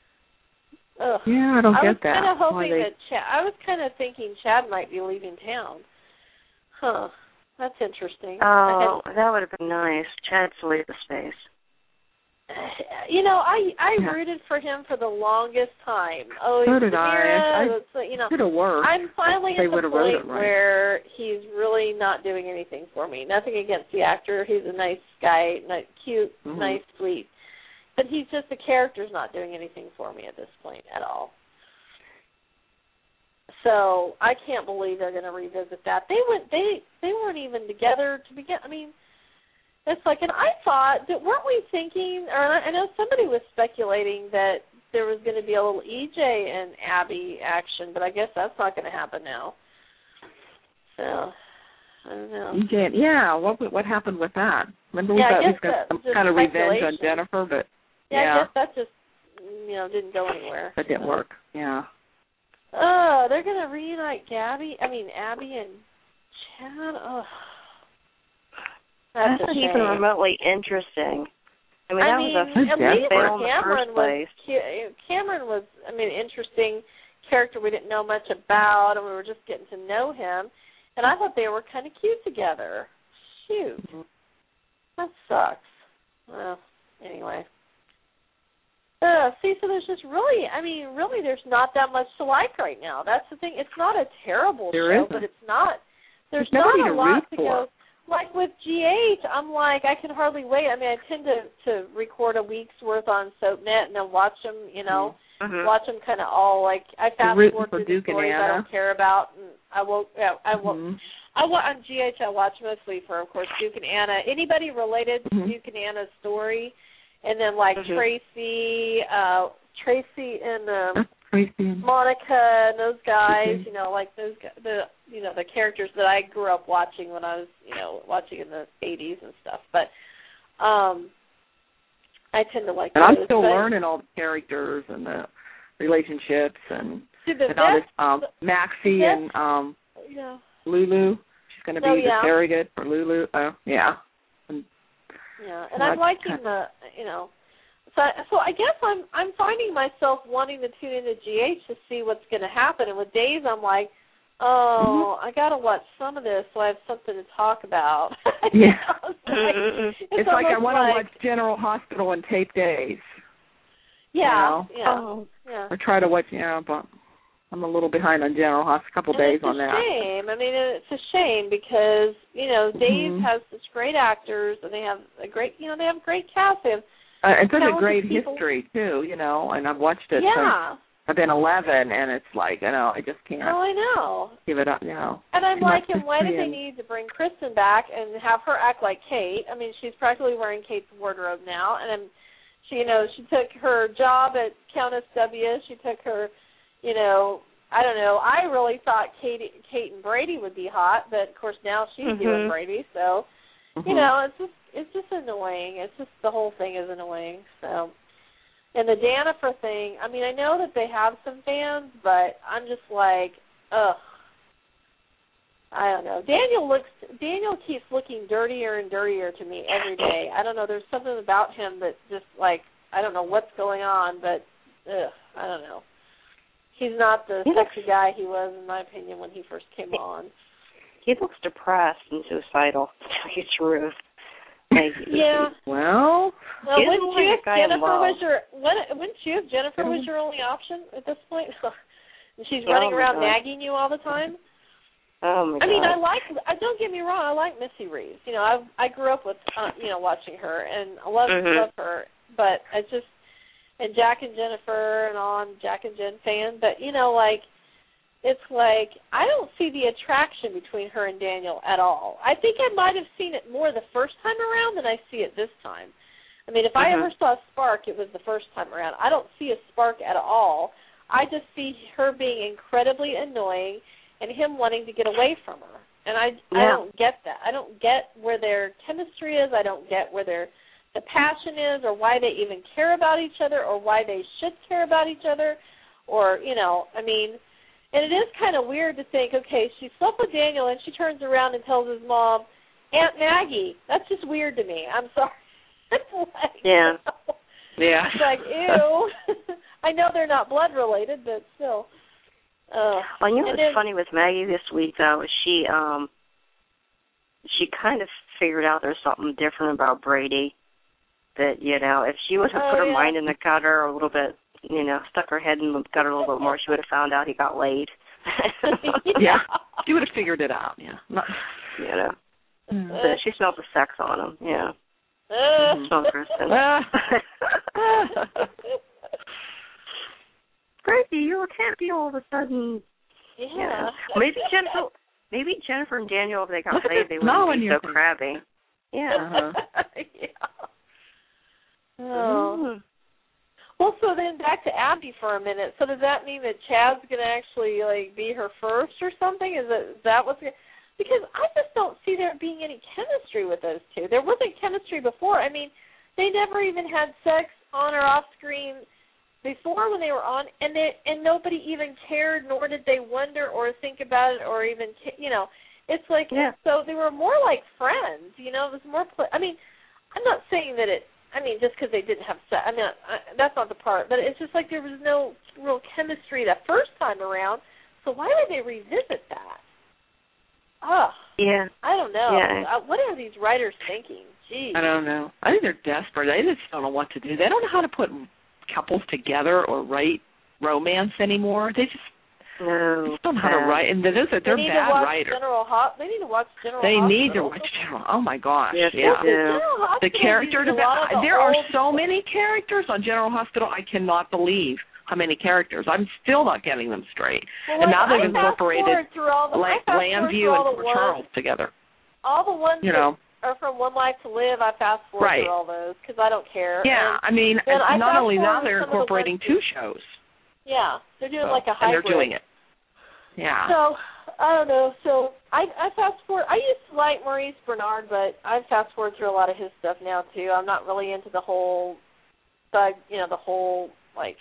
Ugh. Yeah, I don't I get was that. kind of hoping they... that Chad. I was kind of thinking Chad might be leaving town. Huh. That's interesting. Oh, that would have been nice. Chad's to leave the space. You know, I I Yeah. rooted for him for the longest time. Oh, So he's did I. Samira, I it's, you know, could have worked. I'm finally They at the would've wrote point it right. where he's really not doing anything for me. Nothing against the actor. He's a nice guy, nice, cute, Mm-hmm. nice, sweet. But he's just, the character's not doing anything for me at this point at all. So I can't believe they're going to revisit that. They went. They they weren't even together to begin. I mean, it's like, and I thought that weren't we thinking? Or I know somebody was speculating that there was going to be a little E J and Abby action, but I guess that's not going to happen now. So I don't know. E J, yeah. What what happened with that? Remember we Yeah, I thought he guess was going that- some just kind of revenge on speculation. Jennifer, but Yeah, yeah, I guess that just you know didn't go anywhere. that didn't So. work. Yeah. Oh, they're going to reunite Gabby. I mean Abby and Chad. Oh. That's That's a not shame. even remotely interesting. I mean, that I mean, was a at least fail in the Cameron first was place. Cameron was, I mean, interesting character we didn't know much about, and we were just getting to know him. And I thought they were kind of cute together. Shoot, mm-hmm. That sucks. Well, anyway. Uh, see, so there's just really, I mean, really, there's not that much to like right now. That's the thing. It's not a terrible there show, isn't. but it's not. There's, there's not nobody a to lot root to for. go. Like with G H, I'm like, I can hardly wait. I mean, I tend to to record a week's worth on SoapNet and then watch them, you know, mm-hmm. watch them kind of all like I fast forward through the stories I don't care about, and I will. Yeah, I will. Mm-hmm. I will on G H. I watch mostly for, of course, Duke and Anna. Anybody related to mm-hmm. Duke and Anna's story, and then like mm-hmm. Tracy, uh, Tracy and um, Tracy. Monica and those guys. Mm-hmm. You know, like those the you know the characters that I grew up watching when I was you know watching in the eighties and stuff. But um, I tend to like. And those, I'm still but, learning all the characters and the relationships and, see, the and all best, this. Um, Maxie the and um, yeah. Lulu. She's going to be oh, the yeah. surrogate for Lulu. Oh, yeah. And, yeah, and I'm liking the you know. So, so I guess I'm I'm finding myself wanting to tune into G H to see what's going to happen. And with Days, I'm like, oh, mm-hmm. I got to watch some of this so I have something to talk about. Yeah. It's like, it's it's like I want to like, watch General Hospital and tape Days. Yeah, you know? yeah, oh. yeah. Or try to watch, you know, but I'm a little behind on General Hospital. A couple and days it's on a that. Shame. I mean, it's a shame because you know Days mm-hmm. has such great actors and they have a great, you know, they have a great cast. They have Uh, it's such a great people. history, too, you know, and I've watched it yeah. since I've been eleven, and it's like, you know, I just can't oh, I know. give it up, you know. And I'm like, and why did and... they need to bring Kristen back and have her act like Kate? I mean, she's practically wearing Kate's wardrobe now, and she, you know, she took her job at Countess W. She took her, you know, I don't know. I really thought Kate, Kate and Brady would be hot, but, of course, now she's mm-hmm. doing Brady, so, mm-hmm. you know, it's just It's just annoying. It's just the whole thing is annoying. So, and the Danifer thing, I mean, I know that they have some fans, but I'm just like, ugh. I don't know. Daniel looks. Daniel keeps looking dirtier and dirtier to me every day. I don't know. There's something about him that just like I don't know what's going on, but ugh, I don't know. He's not the he sexy looks, guy he was, in my opinion, when he first came on. He looks depressed and suicidal. To tell you the truth. Like, yeah. Well, well wouldn't you if Jennifer was your what, wouldn't you if Jennifer was your only option at this point? And she's oh running around God. nagging you all the time. Oh my God. I mean, I like. I don't get me wrong. I like Missy Reeves. You know, I I grew up with uh, you know watching her and I love mm-hmm. love her. But I just and Jack and Jennifer and all. I'm Jack and Jen fan. But you know, like. It's like I don't see the attraction between her and Daniel at all. I think I might have seen it more the first time around than I see it this time. I mean, if mm-hmm. I ever saw a spark, it was the first time around. I don't see a spark at all. I just see her being incredibly annoying and him wanting to get away from her. And I, yeah. I don't get that. I don't get where their chemistry is. I don't get where their the passion is or why they even care about each other or why they should care about each other or, you know, I mean... And it is kind of weird to think, okay, she slept with Daniel and she turns around and tells his mom, Aunt Maggie. That's just weird to me. I'm sorry. It's like, yeah. Yeah. It's like, ew. I know they're not blood related, but still. Uh, well, you know what's then, funny with Maggie this week, though, is she, um, she kind of figured out there's something different about Brady. That, you know, if she would have oh, put her yeah. mind in the gutter a little bit, you know, stuck her head in the gutter a little bit more, she would have found out he got laid. Yeah, she would have figured it out, yeah. Not, you know. Uh, So she smelled the sex on him, yeah. Uh, Smelled Kristen. Brady, you can't be all of a sudden. Yeah. You know. Maybe Jennifer, maybe Jennifer and Daniel, if they got laid, they no, wouldn't be so thing. crabby. Yeah. Uh-huh. yeah. Oh. Mm. Well, so then back to Abby for a minute. So does that mean that Chad's going to actually like be her first or something? Is, it, is that what's going to... Because I just don't see there being any chemistry with those two. There wasn't chemistry before. I mean, they never even had sex on or off screen before when they were on, and they, and nobody even cared, nor did they wonder or think about it or even, you know. It's like, yeah. so they were more like friends, you know. It was more, pl- I mean, I'm not saying that it I mean, just because they didn't have sex. I mean, I, that's not the part. But it's just like there was no real chemistry the first time around. So why would they revisit that? Oh, yeah. I don't know. Yeah. Uh, what are these writers thinking? Jeez. I don't know. I think they're desperate. They just don't know what to do. They don't know how to put couples together or write romance anymore. They just, no, they just don't know how to write. And those are, they're they need bad to watch writers. General Ho- they need to watch General They Hospital. need to watch General. Oh my gosh! Yes, yeah. they do. General Hospital The character uses a lot of the there are old- so many characters on General Hospital. I cannot believe how many characters. I'm still not getting them straight. Well, and like, now they've I incorporated through all the, like Landview and Port Charles together. All the ones you know. that are from One Life to Live, I fast forward Right. through all those because I don't care. Yeah, and, I mean, and I not only now fast-forward they're some of the incorporating ones two that- shows. Yeah, they're doing So, like a and hybrid. they're doing it. Yeah. So I don't know. So I, I fast forward. I used to like Maurice Bernard, but I fast forward through a lot of his stuff now too. I'm not really into the whole, thug, you know, the whole like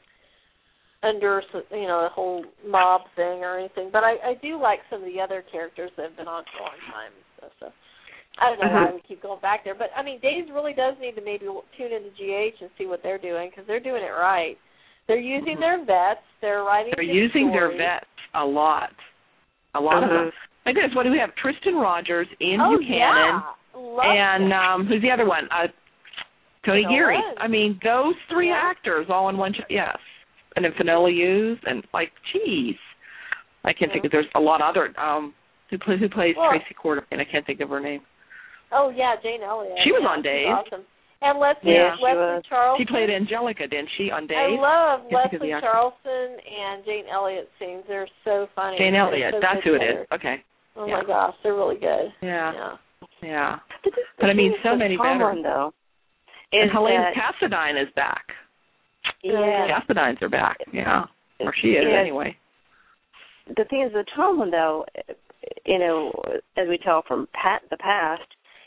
under, you know, the whole mob thing or anything. But I, I do like some of the other characters that have been on for a long time and stuff. So I don't know Uh-huh. why we keep going back there. But I mean, Days really does need to maybe tune into G H and see what they're doing because they're doing it right. They're using their vets. They're writing. They're good using stories. their vets a lot. A lot Uh-huh. of them. My goodness, what do we have? Tristan Rogers, Ian Oh, Buchanan, yeah. Love and that. um, who's the other one? Uh, Tony Finola. Geary. I mean, those three Yeah. actors all in one show. Yes. And then Finola Hughes and, like, geez. I can't Yeah. think of, there's a lot of other, um, who, play, who plays Well, Tracy Quartermain. I can't think of her name. Oh, yeah, Jane Elliott. She was yeah, on she's Days. Awesome. And Leslie, Yeah, she Leslie was. Charleston. She played Angelica, didn't she, on I Days? love Can't think of the Leslie actress. Charleston and Jane Elliott scenes. They're so funny. Jane They're Elliott, so that's good who it together. is. Okay. Oh, Yeah. my gosh, they're really good. Yeah. Yeah. Yeah. But, this, But I mean, this so is many the fun better. one, though. And Is Helene that, Cassadine is back. yeah. Cassadines are back, yeah. Or she is, Yeah. anyway. The thing is, the Tomlin, though, you know, as we tell from Pat the past,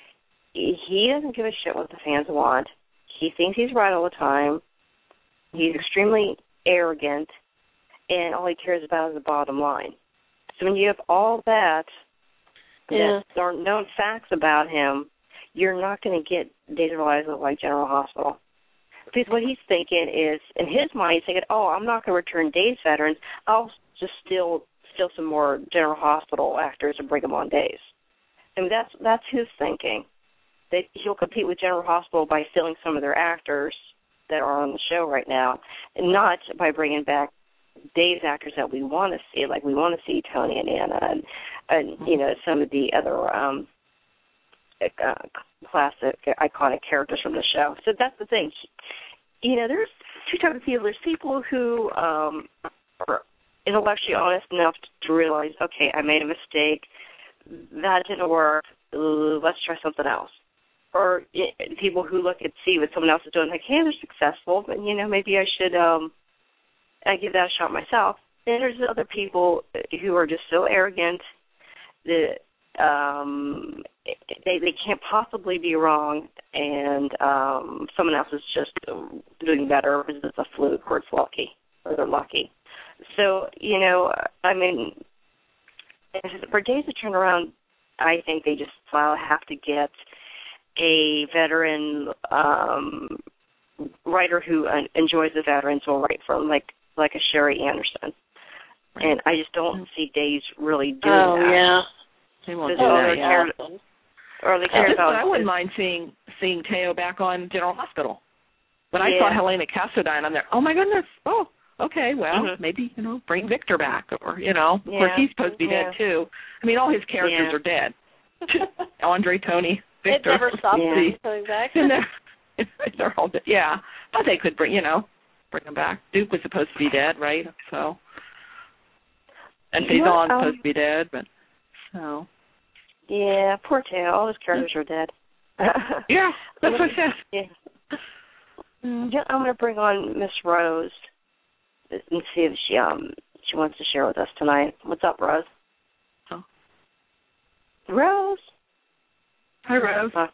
he doesn't give a shit what the fans want. He thinks he's right all the time. He's extremely arrogant, and all he cares about is the bottom line. So when you have all that, Yeah. that are known facts about him, you're not going to get Days of Our Lives Look Like General Hospital. Because what he's thinking is, in his mind, he's thinking, oh, I'm not going to return Days veterans. I'll just steal steal some more General Hospital actors and bring them on Days. I mean, that's that's his thinking. That he'll compete with General Hospital by stealing some of their actors that are on the show right now, and not by bringing back Days actors that we want to see, like we want to see Tony and Anna and, and you know, some of the other um, uh, classic, iconic characters from the show. So that's the thing. You know, there's two types of people. There's people who um, are intellectually honest enough to realize, okay, I made a mistake. That didn't work. Let's try something else. Or people who look and see what someone else is doing, like, hey, they're successful, but, you know, maybe I should um, I give that a shot myself. Then there's other people who are just so arrogant that um, they they can't possibly be wrong, and um, someone else is just doing better because it's a fluke or it's lucky or they're lucky. So, you know, I mean, for Days to turn around, I think they just have to get a veteran um, writer who enjoys the veterans will write from, like like a Sherry Anderson. And I just don't see Days really doing oh, that. yeah. They won't Does do it that, really yeah. care- Or they care Yeah, about I wouldn't mind seeing seeing Teo back on General Hospital. When I Yeah. saw Helena Cassadine, I'm there, oh, my goodness, oh, okay, well, Mhm. maybe, you know, bring Victor back. Or, you know, of course, Yeah. he's supposed to be Yeah. dead, too. I mean, all his characters Yeah. are dead. Andre, Tony, It Victor. never stops Yeah. them coming back. And they're, they're all dead. Yeah, but they could bring, you know, bring them back. Duke was supposed to be dead, right? So, and You know, Faison's um, supposed to be dead, but, so. Yeah, poor Teo. All his characters are dead. Yeah, that's what I said. Yeah. Yeah, I'm going to bring on Miss Rose and see if she um she wants to share with us tonight. What's up, Rose? Oh. Rose. Hi, Rose. Uh,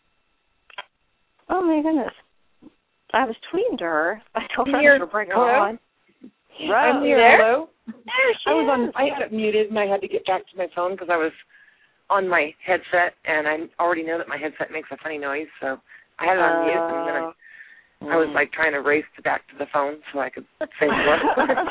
oh my goodness! I was tweeting to her. I told her Here. to bring her Hello? on. Rose, I'm here. there? Hello. there she I was is. on. I had it muted, and I had to get back to my phone because I was on my headset, and I already know that my headset makes a funny noise, so I I had it on mute, and then I, I was like trying to race to back to the phone so I could say hello.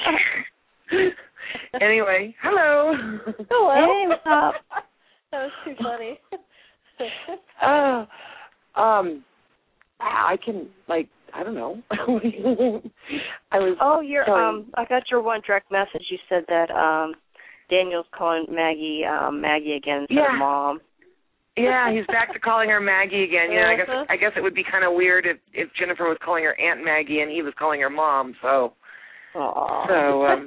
Anyway, hello. Hello. Hey, what's up? That was too funny. uh, um, I can like I don't know. I was. Oh, you're. telling, Um, I got your one direct message. You said that um, Daniel's calling Maggie um, Maggie again instead yeah. of Mom. Yeah, he's back to calling her Maggie again. You know, I guess Uh-huh. I guess it would be kind of weird if if Jennifer was calling her Aunt Maggie and he was calling her Mom. So. Aww. So. Um,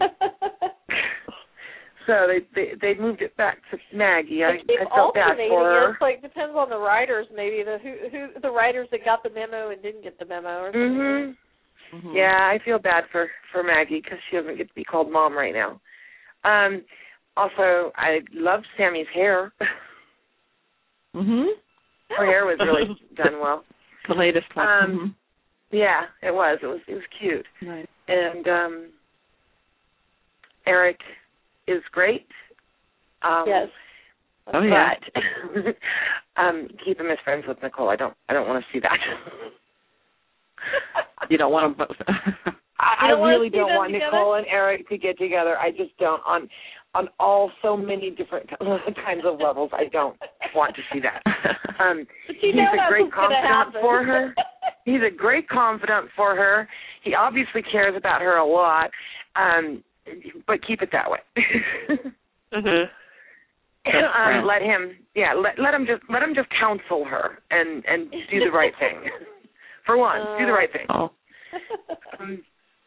So they, they they moved it back to Maggie. I, They keep I felt bad alternating. for her. It's like depends on the writers, maybe the who who the writers that got the memo and didn't get the memo. Or something. Mhm. Mm-hmm. Yeah, I feel bad for for Maggie because she doesn't get to be called Mom right now. Um. Also, I loved Sammy's hair. Mhm. Her hair was really done well. The latest one. Um. Mm-hmm. Yeah, it was. It was. It was cute. Nice. And um. Eric is great. Um, Yes. Oh yeah. But um, keep him as friends with Nicole. I don't. I don't want to see that. You don't want them both. I, I don't wanna really see don't them want together? Nicole and Eric to get together. I just don't. On on all so many different kinds of levels, I don't want to see that. Um, But you he's know a that's great what's gonna confidant happen. for her. He's a great confidant for her. He obviously cares about her a lot. Um, but keep it that way. Mhm. um, let him, yeah, let let him just let him just counsel her and and do the right thing. For one, uh, do the right thing. Oh. Um,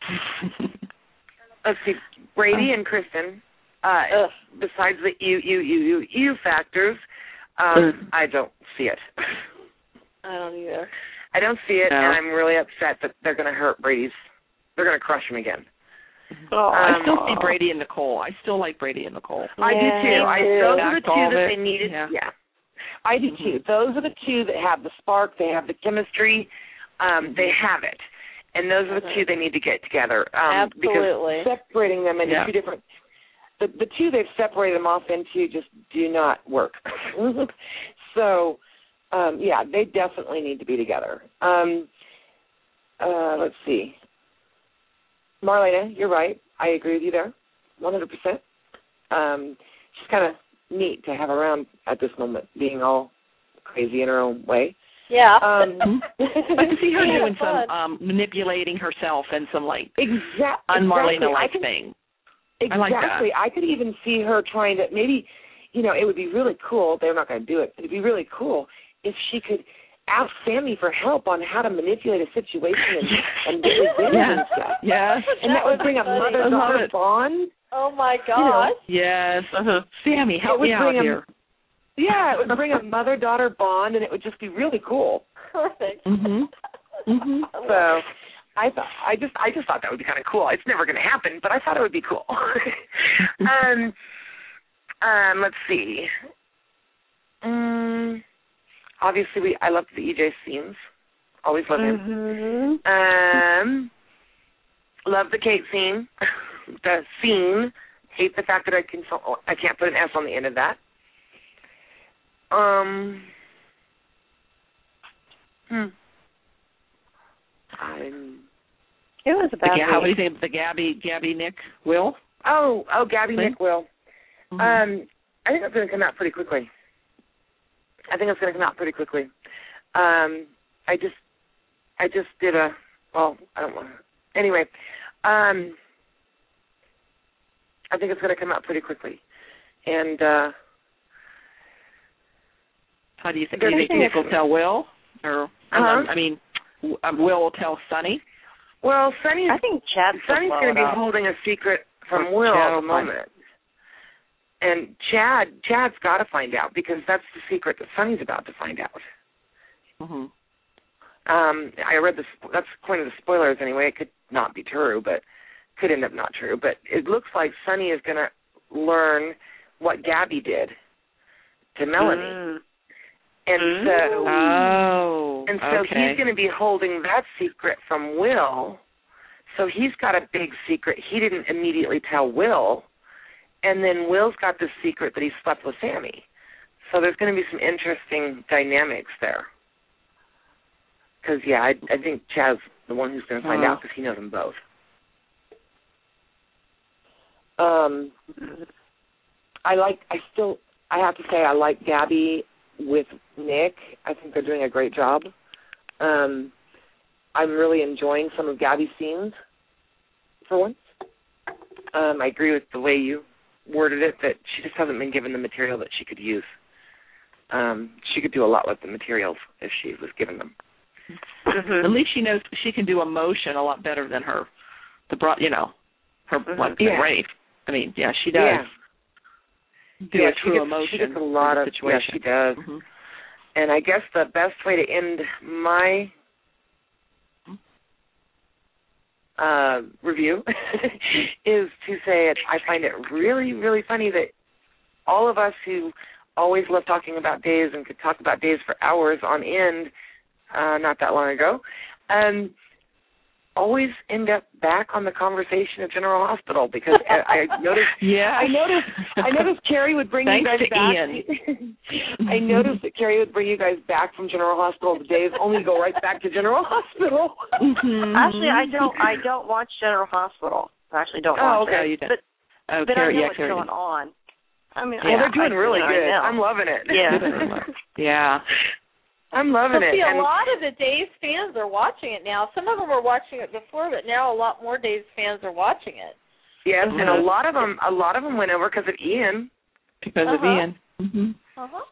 let's see, Brady and Kristen. Uh, besides the you you you you you factors, um, I don't see it. I don't either. I don't see it, No. and I'm really upset that they're going to hurt Brady's. They're going to crush him again. Oh, I still Um, see Brady and Nicole. I still like Brady and Nicole. I do Yeah, too. I, me too. those are the Backed all two that of they it. needed. Yeah. Yeah. I do too. Those are the two that have the spark. They have the chemistry. Um, they have it, and those are the two they need to get together. Um, Absolutely. Because separating them into Yeah. two different, the the two they've separated them off into just do not work. So, um, yeah, they definitely need to be together. Um, uh, let's see. Marlena, you're right. I agree with you there, one hundred percent. Um, she's kind of neat to have around at this moment, being all crazy in her own way. Yeah. Um, I can see her Yeah, doing fun. some um, manipulating herself and some like exact, un-Marlena-like exactly. thing. Exactly. I like that. I could even see her trying to maybe, you know, it would be really cool. They're not going to do it, but it'd be really cool if she could ask Sammy for help on how to manipulate a situation and, and get revenge Yeah. and stuff. Yes. And that, That would would bring be a funny. mother-daughter I love it. bond. Oh my You know, gosh. Yes. Uh-huh. Sammy, help It would me out bring 'em- here. Yeah, it would bring a mother-daughter bond, and it would just be really cool. Perfect. Mhm. Mhm. So, I thought I just I just thought that would be kind of cool. It's never going to happen, but I thought it would be cool. um, um, let's see. Um, obviously, we I love the E J scenes. Always love him. Mhm. Um, love the Kate scene. The scene. Hate the fact that I can I can't put an S on the end of that. Um. Hmm. I'm. It was a The, bad Ga- how do you week. think the Gabby, Gabby, Nick, Will? Oh, oh, Gabby Thing? Nick Will. Mhm. Um, I think it's going to come out pretty quickly. I think it's going to come out pretty quickly. Um, I just, I just did a. Well, I don't want to. Anyway, um, I think it's going to come out pretty quickly, and uh, How do you think? They're Do you think thinking Nick will tell Will, or Huh? um, I mean, w- um, Will will tell Sonny? well, Sonny's I think Chad's Sonny's going to be holding a secret from Will Chad at will the find- moment. And Chad, Chad's got to find out because that's the secret that Sonny's about to find out. Mhm. Um, I read this. That's according to the spoilers anyway. It could not be true, but could end up not true. But it looks like Sonny is going to learn what Gabby did to Melanie, Mm. and so Oh. and so okay. he's going to be holding that secret from Will. So he's got a big secret he didn't immediately tell Will, and then Will's got this secret that he slept with Sammy. So there's going to be some interesting dynamics there. Because, yeah, I, I think Chad's the one who's going to find Uh-huh. out because he knows them both. Um, I like, I still, I have to say I like Gabby with Nick. I think they're doing a great job. Um, I'm really enjoying some of Gabby's scenes, for once. Um, I agree with the way you worded it, that she just hasn't been given the material that she could use. Um, she could do a lot with the materials if she was given them. Mm-hmm. At least she knows she can do emotion a lot better than her, the bro, you know, her Mm-hmm. like Yeah. Rafe. I mean, yeah, she does Yeah. do yeah, a she true gets, emotion. She gets a lot for of the situation. Yeah, she does. Mm-hmm. And I guess the best way to end my uh, review is to say it, I find it really, really funny that all of us who always love talking about Days and could talk about Days for hours on end, uh, not that long ago, um, always end up back on the conversation of General Hospital because I, I noticed. Yeah, I noticed. I noticed Carrie would bring Thanks you guys to back. Ian. I noticed that Carrie would bring you guys back from General Hospital to Days, only to go right back to General Hospital. Mm-hmm. Actually, I don't. I don't watch General Hospital. I actually don't Oh, watch okay, it. you did. But, Oh, but Carrie, I know yeah, what's Carrie going did. on. I mean, Yeah, I, they're doing I, really I good. know. I'm loving it. Yeah. Yeah. I'm loving Well, it. see, a And lot of the Days fans are watching it now. Some of them were watching it before, but now a lot more Days fans are watching it. yes, Mhm. and a lot of them, a lot of them went over because of Ian. Because of Uh-huh. Ian. Mm-hmm. Uh huh.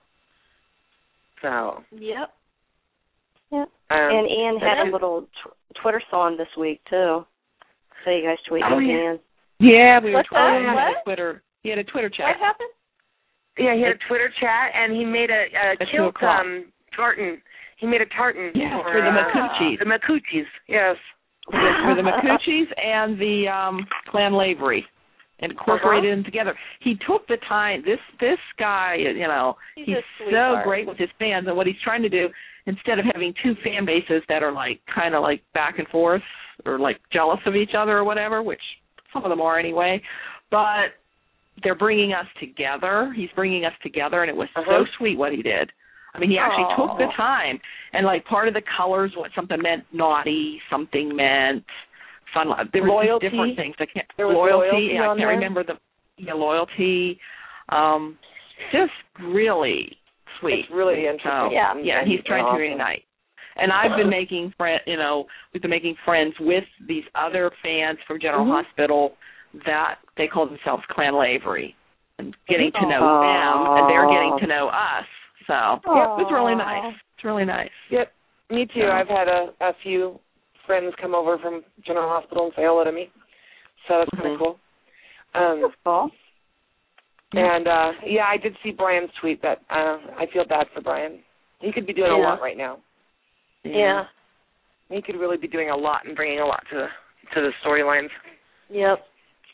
So. Yep. Yeah. Um, And Ian had that's- a little tw- Twitter song this week too. So you guys tweet Oh, with yeah. Ian. Yeah, we were What's talking that? about What? Twitter. He had a Twitter chat. What happened? Yeah, he had a Twitter chat, and he made a, a At two kilt o'clock. um, tartan. He made a tartan Yeah, for, for the uh, Makuchis. The Makuchis, yes. For the Makuchis and the um, Clan Lavery. Incorporated Uh-huh. them together. He took the time. This this guy, you know, He's he's a so sweetheart. great with his fans, and what he's trying to do, instead of having two fan bases that are like kind of like back and forth or like jealous of each other or whatever, which some of them are anyway, but they're bringing us together. He's bringing us together, and it was Uh-huh. so sweet what he did. I mean, he actually Aww. took the time, and like part of the colors, what something meant naughty, something meant fun. There were just Loyalty. different things. I can't There was loyalty. loyalty yeah, I on can't there? remember the yeah, loyalty. Um, just really sweet. It's really interesting. So, Yeah. yeah, and he's trying awesome. to reunite. And I've been making friend, you know, we've been making friends with these other fans from General Mhm. Hospital that they call themselves Clan Lavery, and getting to know Aww. them, and they're getting to know us. So Aww. it's really nice. It's really nice. Yep, me too. Yeah. I've had a, a few friends come over from General Hospital and say hello to me, so that's kind Mhm. of cool. Um, That's cool. and, uh, yeah, I did see Brian's tweet that uh, I feel bad for Brian. He could be doing a Yeah. lot right now. Yeah. He could really be doing a lot and bringing a lot to the, to the storylines. Yep.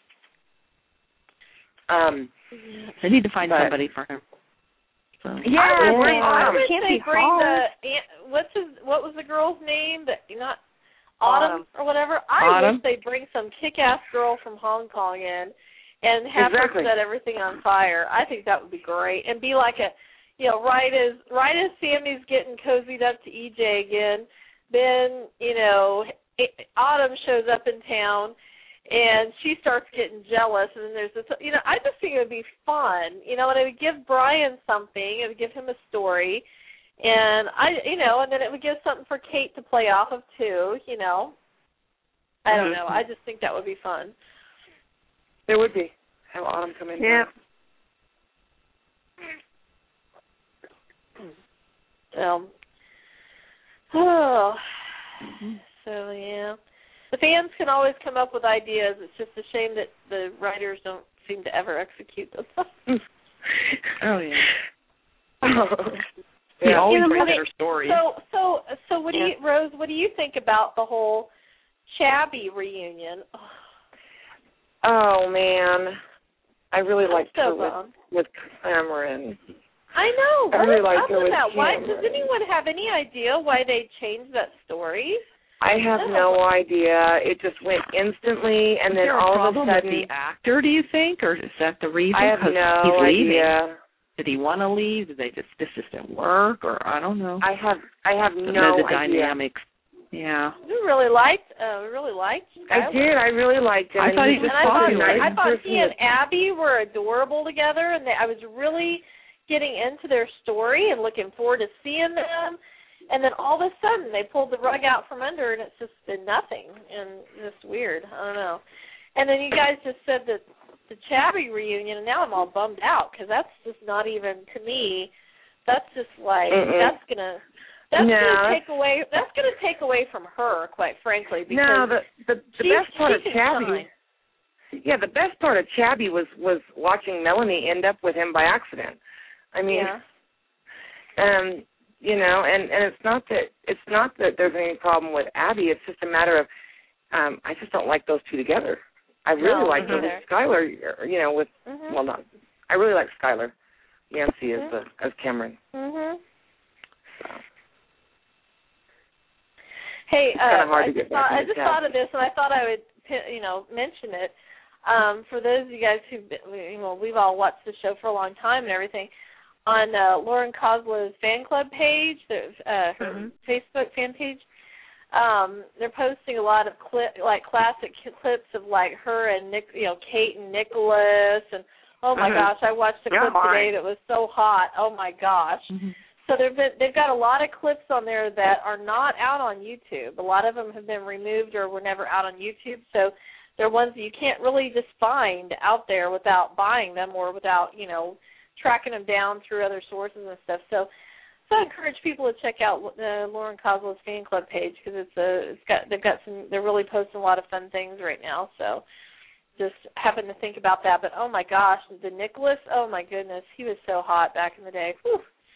Um, I need to find But- somebody for him. So. yeah, I would, we're say, I um, would Can't say be bring hard. the aunt, what's his what was the girl's name? That not Autumn, Autumn. or whatever. I Autumn. wish they'd bring some kick-ass girl from Hong Kong in and have Exactly. her set everything on fire. I think that would be great, and be like a, you know, right as right as Sammy's getting cozied up to E J again, then you know Autumn shows up in town. And she starts getting jealous, and then there's this, you know, I just think it would be fun, you know, and it would give Brian something, it would give him a story, and I, you know, and then it would give something for Kate to play off of too, you know. I don't know, I just think that would be fun. there would be. Have Autumn come in. Yeah. So, oh, so yeah. The fans can always come up with ideas. It's just a shame that the writers don't seem to ever execute them. Oh yeah. Yeah. He always You know, brings I mean, her stories. So, so, so, what do you, Rose? What do you think about the whole Chabby reunion? Oh man, I really I'm liked so her with, bummed. with Cameron. I know. I What really is liked up her with with that? Why does Cameron. anyone have any idea why they changed that story? I have no idea. It just went instantly, and Is then there a all of a problem sudden, with the actor, do you think, or is that the reason? I have 'Cause no he's leaving. idea. Did he want to leave? Did they just this just didn't work? Or I don't know. I have I have Don't no know the idea. dynamics. Yeah. We really liked, uh, we really liked Skylar. I did. I really liked him. I thought he was was And I thought, popular. I thought he and Abby were adorable together, and they, I was really getting into their story and looking forward to seeing them. And then all of a sudden, they pulled the rug out from under, and it's just been nothing, and just weird. I don't know. And then you guys just said that the Chabby reunion, and now I'm all bummed out because that's just not even, to me, that's just like, Mm-mm. that's going to... That's no. gonna take away. That's gonna take away from her, quite frankly. Because no, the the, the she, best part she of can Chabby. shine. Yeah, the best part of Chabby was was watching Melanie end up with him by accident. I mean, Yeah. um, you know, and and it's not that it's not that there's any problem with Abby. It's just a matter of um, I just don't like those two together. I really No, like me her with neither. Skylar. You know, with Mhm. well, not. I really like Skylar Yancey Mhm. as uh, as Cameron. Mhm. So. Hey, It's kinda uh, hard I to just, get back thought, I into just town. thought of this, and I thought I would, you know, mention it. Um, for those of you guys who, you know, we've all watched the show for a long time and everything. On uh, Lauren Koslow's fan club page, the, uh, her Mhm. Facebook fan page, um, they're posting a lot of clip, like classic clips of like her and Nick, you know, Kate and Nicholas, and oh my Mhm. gosh, I watched a Yeah, clip today fine. that was so hot. Oh my gosh. Mm-hmm. So they've been, they've got a lot of clips on there that are not out on YouTube. A lot of them have been removed or were never out on YouTube. So they're ones that you can't really just find out there without buying them or without, you know, tracking them down through other sources and stuff. So, so I encourage people to check out the Lauren Koslow's fan club page because it's a, it's got, they've got some, they're really posting a lot of fun things right now. So just happen to think about that. But oh my gosh, the Nicholas, oh my goodness, he was so hot back in the day. Whew.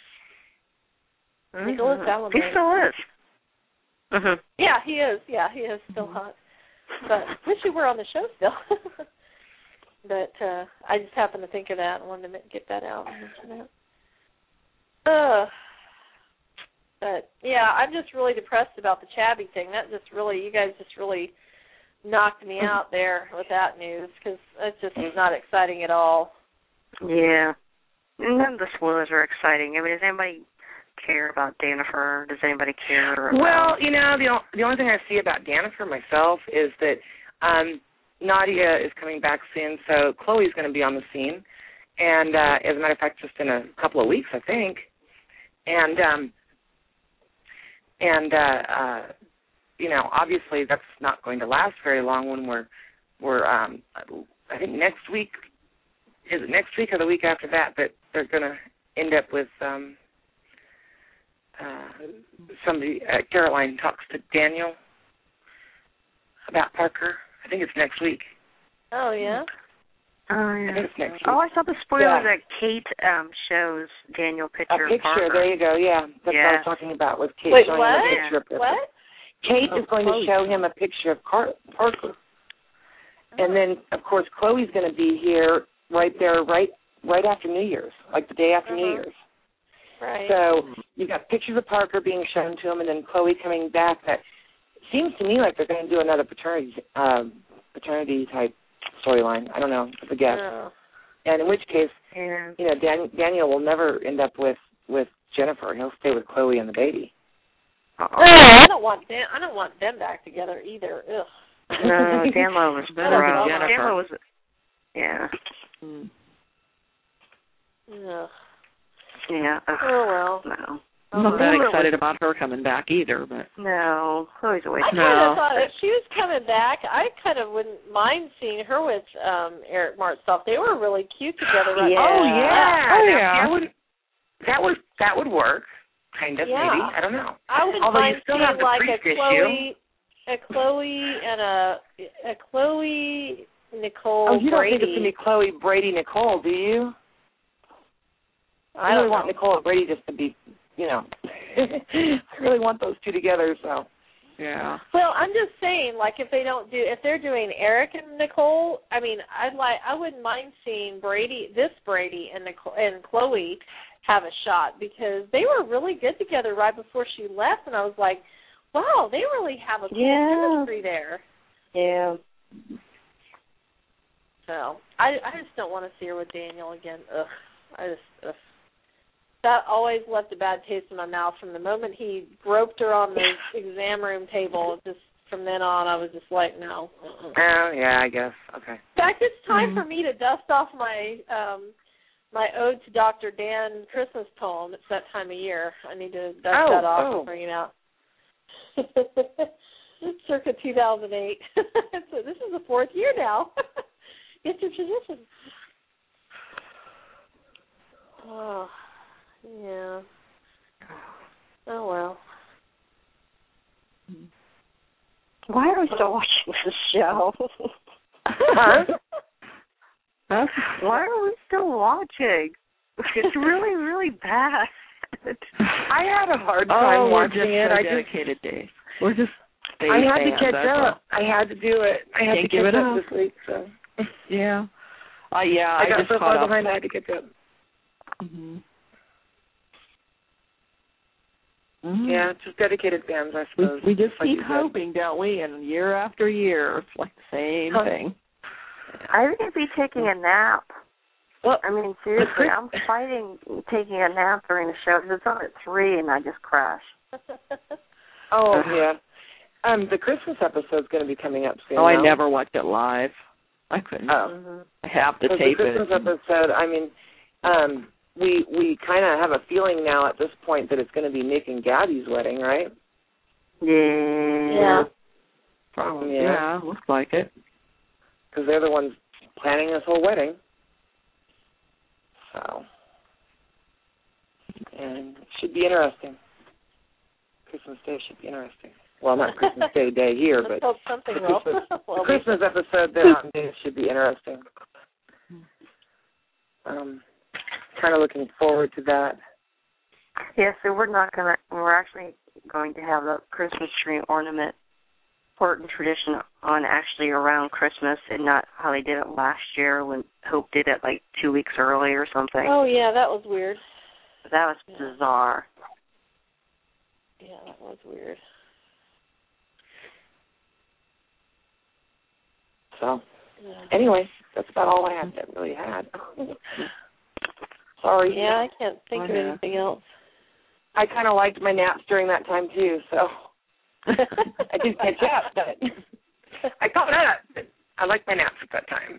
Mhm. Nicholas Allen. He still is. Mhm. Yeah, he is. Yeah, he is still hot. But wish he were on the show still. But uh, I just happened to think of that and wanted to get that out and mention that. Uh, but yeah, I'm just really depressed about the Chabby thing. That just really, you guys just really knocked me out there with that news because it's just not exciting at all. Yeah. None of the spoilers are exciting. I mean, does anybody care about Danifer? Does anybody care about... Well, you know, the the only thing I see about Danifer myself is that um, Nadia is coming back soon, so Chloe's going to be on the scene, and uh, as a matter of fact, just in a couple of weeks, I think, and um, and uh, uh, you know, obviously that's not going to last very long when we're we're um, I think next week is it next week or the week after that that they're going to end up with. Um, Uh, somebody, uh, Caroline talks to Daniel about Parker. I think it's next week. Oh, yeah? Oh, yeah. I think it's next week. Oh, I saw the spoiler Yeah. that Kate um, shows Daniel a picture A picture, of Parker. there you go, yeah. That's Yeah. what I was talking about with Kate Wait, showing what? him a picture of Parker. What? Kate Oh, is going Chloe. to show him a picture of Car- Parker. And then, of course, Chloe's going to be here right there, right right after New Year's, like the day after New Uh-huh. Year's. Right. So you got pictures of Parker being shown to him, and then Chloe coming back. That seems to me like they're going to do another paternity um, paternity type storyline. I don't know, it's a guess. Oh. And in which case, Yeah. you know, Dan- Daniel will never end up with, with Jennifer. He'll stay with Chloe and the baby. Uh-oh. I don't want them. I don't want them back together either. Ugh. No, Danlo was Better be rough. Jennifer. Danlo was, yeah. Mm. Ugh. Yeah. Ugh. Oh well. No. I'm not that Whoever excited about her coming back either, but No. Chloe's a waste I of kind No. of thought if she was coming back, I kind of wouldn't mind seeing her with um Eric Martsolf. They were really cute together. Right? Yeah. Oh yeah, Oh, That- yeah. That would that would that would work, kind of Yeah. maybe. I don't know. I wouldn't Although you mind still seeing have the like priest a issue. Chloe, a Chloe and a a Chloe Nicole Oh, you don't Brady. think it's going to be Chloe, Brady, Nicole, do you? I I don't really want know. Nicole and Brady just to be, you know. I really want those two together, so. yeah. Well, I'm just saying, like, if they don't do, if they're doing Eric and Nicole, I mean, I'd like, I wouldn't mind seeing Brady, this Brady and Nicole and Chloe have a shot because they were really good together right before she left, and I was like, wow, they really have a cool Yeah. chemistry there. Yeah. So I, I just don't want to see her with Daniel again. Ugh, I just, ugh. that always left a bad taste in my mouth from the moment he groped her on the exam room table. Just from then on, I was just like, no. Uh-uh. Oh, yeah, I guess. Okay. In fact, it's time Mm-hmm. for me to dust off my um, my ode to Doctor Dan Christmas poem. It's that time of year. I need to dust Oh, that off oh. and bring it out. Circa two thousand eight. So this is the fourth year now. Get your tradition. Oh, yeah. Oh, well. Why are we still watching this show? Huh? Huh? Why are we still watching? It's really, really bad. I had a hard time Oh, we're watching just it. so I dedicated, Dave. We're just Dave I had to fans, catch that's up. all. I had to do it. I had Can't to give catch it up up. this week. So Yeah. Uh, yeah, I, I, got just so caught far up. behind. I had to catch up. Mm-hmm. Mm-hmm. Yeah, just dedicated fans, I We, suppose. we just like keep you said. hoping, don't we? And year after year, it's like the same Huh. thing. I would be taking a nap. Well, I mean, seriously, I'm fighting taking a nap during the show because it's on at three and I just crash. oh yeah. Um, the Christmas episode's going to be coming up soon. Oh, I now. never watched it live. I couldn't. Oh. Mm-hmm. I have to So the tape Christmas it. episode, I mean, um, we we kind of have a feeling now at this point that it's going to be Nick and Gabby's wedding, right? Yeah. Yeah. Probably. Yeah. Yeah, looks like it. Because they're the ones planning this whole wedding. So, and it should be interesting. Christmas Day should be interesting. Well, not Christmas Day day here, Let's but hope something the will. Christmas, Well, the Christmas episode there on Day should be interesting. Um, kind of looking forward to that. Yeah, so we're not going to, we're actually going to have the Christmas tree ornament important tradition on actually around Christmas and not how they did it last year when Hope did it like two weeks early or something. Oh, yeah, that was weird. That was Yeah. bizarre. Yeah, that was weird. So, Yeah. anyway, that's about all I had that really had. Sorry. Yeah, I can't think I of know. anything else. I kind of liked my naps during that time, too, so I did catch up, but I caught up. But I liked my naps at that time.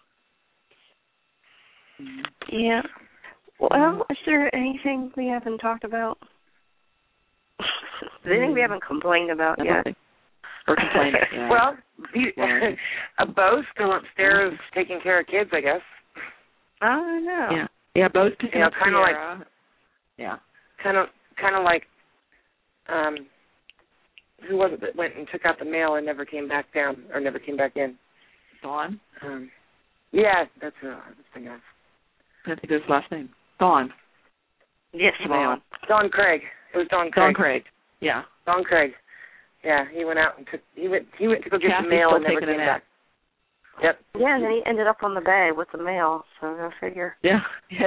Yeah. Well, is there anything we haven't talked about? Is there anything we haven't complained about yet? Or complaining. Yeah. Well, you, Yeah. a Bo's still upstairs taking care of kids, I guess. I don't know. Yeah. Yeah, both picking Yeah, up kinda like- Sierra. Yeah. Kind of, kind of like, um, who was it that went and took out the mail and never came back down or never came back in? Dawn? Um, yeah, that's who I was thinking of. I think his last name. Dawn. Yes, Vaughn. Don Craig. It was Don Craig. Don Craig. Yeah. Don Craig. Yeah, he went out and took. He went. He went to go get Kathy's the mail still and never taking a came nap. back. Yep. Yeah, and then he ended up on the bay with the mail, so go figure. Yeah. Yeah.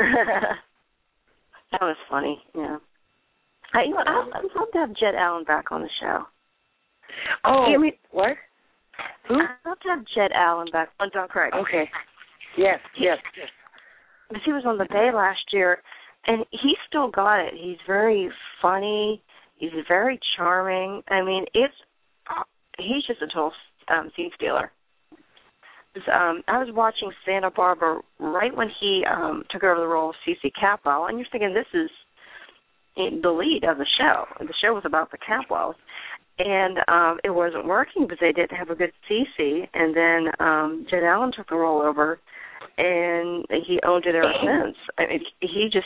That was funny, yeah. I, you know, I, I'd love to have Jet Allen back on the show. Oh, I mean, what? Who? I'd love to have Jet Allen back on Don Craig. Okay. Yes, yes, yes. Because he was on the Bay last year, and he still got it. He's very funny. He's very charming. I mean, it's he's just a total um, scene stealer. Um, I was watching Santa Barbara right when he um, took over the role of C C Capwell, and you're thinking this is the lead of the show. The show was about the Capwells, and um, it wasn't working because they didn't have a good C C. And then um, Jet Allen took the role over, and he owned it ever since. I mean, he just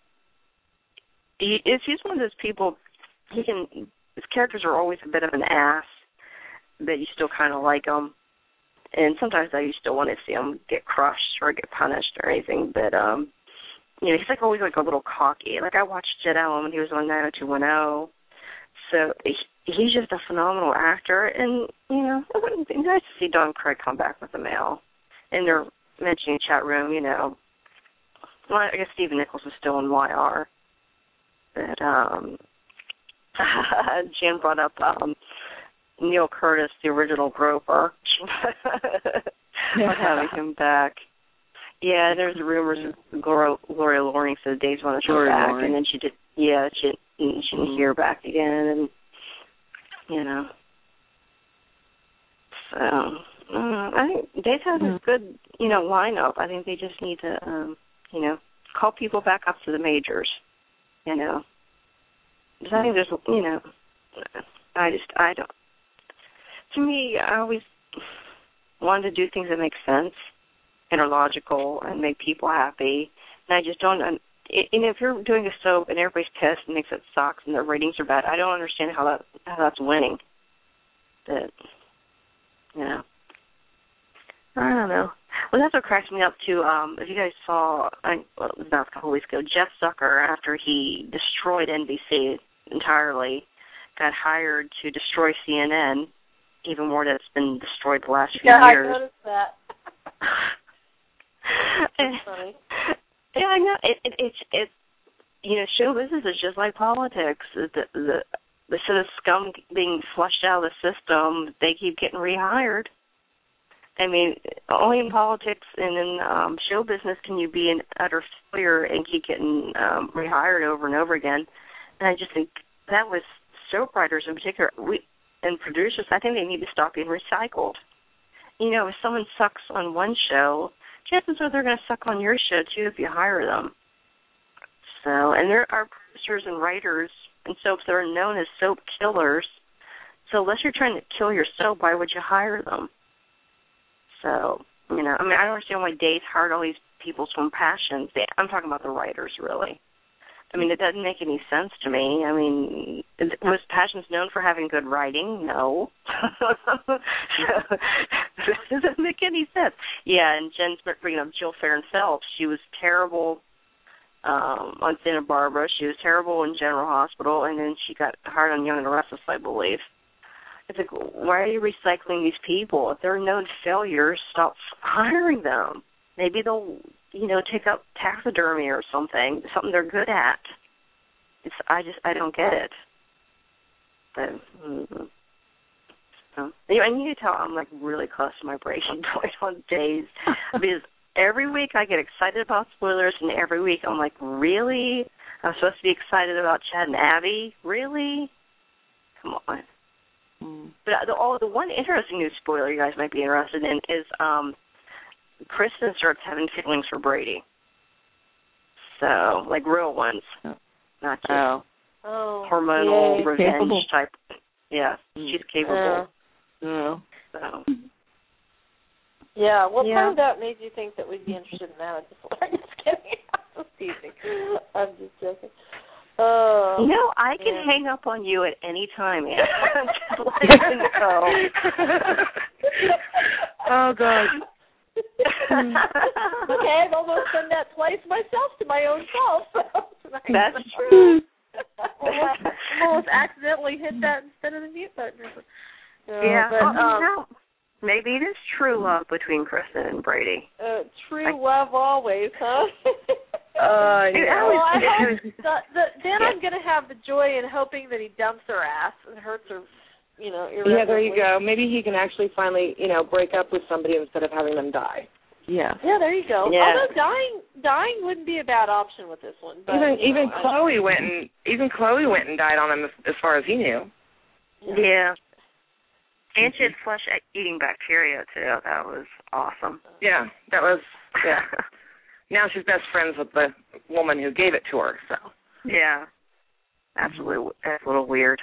he is he's one of those people. He can his characters are always a bit of an ass, but you still kind of like him. And sometimes I still want to see him get crushed or get punished or anything. But, um, you know, he's like always like a little cocky. Like I watched Jet Allen when he was on nine oh two one oh. So he, he's just a phenomenal actor. And, you know, it would be nice to see Don Craig come back with the mail. And they're mentioning chat room, you know. Well, I guess Stephen Nichols is still in Y R. But um, Jan brought up um, Neil Curtis, the original Groper, of having him back. Yeah, there's rumors of Gloria, Gloria Loring said Dave's want to show back, Loring. and then she did. Yeah, she she didn't hear back again, and you know. So uh, I think Dave has a good, you know, lineup. I think they just need to, um, you know, call people back up to the majors. You know, because I think there's, you know, I just I don't. To me, I always wanted to do things that make sense and are logical and make people happy. And I just don't. And if you're doing a soap and everybody's pissed and thinks it sucks and their ratings are bad, I don't understand how that how that's winning. That, you know, I don't know. Well, that's what cracks me up too. Um, if you guys saw, I, well, it was about a couple of weeks ago, Jeff Zucker, after he destroyed N B C entirely, got hired to destroy C N N. Even more that's been destroyed the last few yeah, years. Yeah, I noticed that. That's funny. Yeah, I know. It, it, it's it's you know, show business is just like politics. The the the sort of scum being flushed out of the system, they keep getting rehired. I mean, only in politics and in um, show business can you be an utter failure and keep getting um, rehired over and over again. And I just think that was soap writers in particular. We. And producers, I think they need to stop being recycled. You know, if someone sucks on one show, chances are they're going to suck on your show, too, if you hire them. So, and there are producers and writers in soaps that are known as soap killers. So unless you're trying to kill your soap, why would you hire them? So, you know, I mean, I don't understand why Dave hired all these people from Passions. I'm talking about the writers, really. I mean, it doesn't make any sense to me. I mean, was Passions known for having good writing? No. This doesn't make any sense. Yeah, and Jen's bringing up Jill Farron Phelps. She was terrible um, on Santa Barbara. She was terrible in General Hospital, and then she got hired on Young and the Restless, I believe. It's like, why are you recycling these people? If they're known failures, stop hiring them. Maybe they'll, you know, take up taxidermy or something, something they're good at. It's, I just, I don't get it. But, mm-hmm. So, anyway, I need to tell I'm, like, really close to my breaking point on days. Because every week I get excited about spoilers, and every week I'm like, really? I'm supposed to be excited about Chad and Abby? Really? Come on. Mm. But the, oh, the one interesting news spoiler you guys might be interested in is, um, Kristen starts having feelings for Brady. So, like real ones. Not just oh. Oh. hormonal Yay. revenge Capable. type. Yeah, she's capable. Yeah. So. Yeah, what yeah. part of that made you think that we'd be interested in that? I'm just kidding. I'm just teasing. I'm just joking. Uh, you know, I can yeah. hang up on you at any time, Anna. Just letting you know. Oh, God. Okay, I've almost done that twice myself to my own self. That's true. almost, almost accidentally hit that instead of the mute button. Uh, yeah, but, oh, um, no. Maybe it is true love between Kristen and Brady. Uh, true I, love always, huh? uh, yeah. Well, I hope that, that, then I'm going to have the joy in hoping that he dumps her ass and hurts her. You know, yeah, there you go. Maybe he can actually finally, you know, break up with somebody instead of having them die. Yeah. Yeah, there you go. Yeah. Although dying, dying wouldn't be a bad option with this one. But, even you know, even Chloe went and even Chloe went and died on him as, as far as he knew. Yeah. yeah. And she had flesh-eating bacteria too. That was awesome. Yeah, that was. Yeah. Now she's best friends with the woman who gave it to her. So. Yeah. Absolutely, that's a little weird.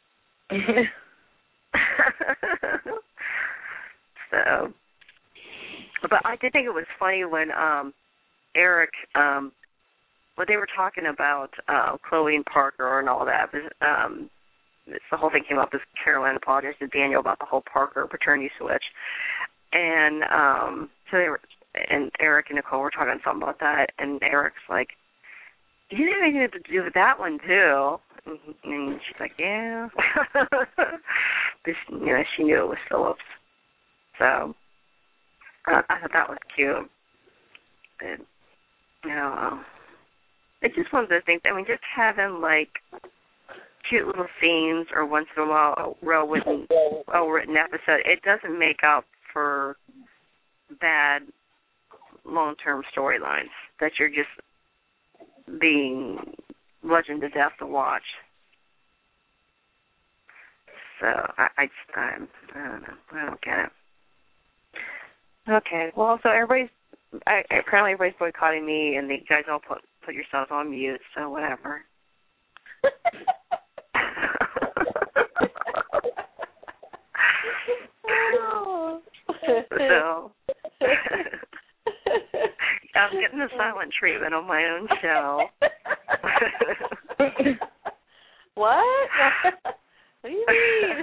So, but I did think it was funny when um, Eric, um, when they were talking about uh, Chloe and Parker and all that. Um, this, the whole thing came up as Caroline apologized to Daniel about the whole Parker paternity switch, and um, so they were, and Eric and Nicole were talking something about that, and Eric's like, "You didn't have anything to do with that one too." And she's like, yeah. This, you know, she knew it was Phillips. So uh, I thought that was cute. But, you know, it's just one of those things. I mean, just having, like, cute little scenes or once in a while a well-written, well-written episode, it doesn't make up for bad long-term storylines that you're just being bludgeoned to death to watch. So I, I, I, I don't know. I don't get it. Okay. Well, so everybody's I, apparently everybody's boycotting me, and the guys all put put yourselves on mute. So whatever. So I'm getting the silent treatment on my own show. What? What do you mean?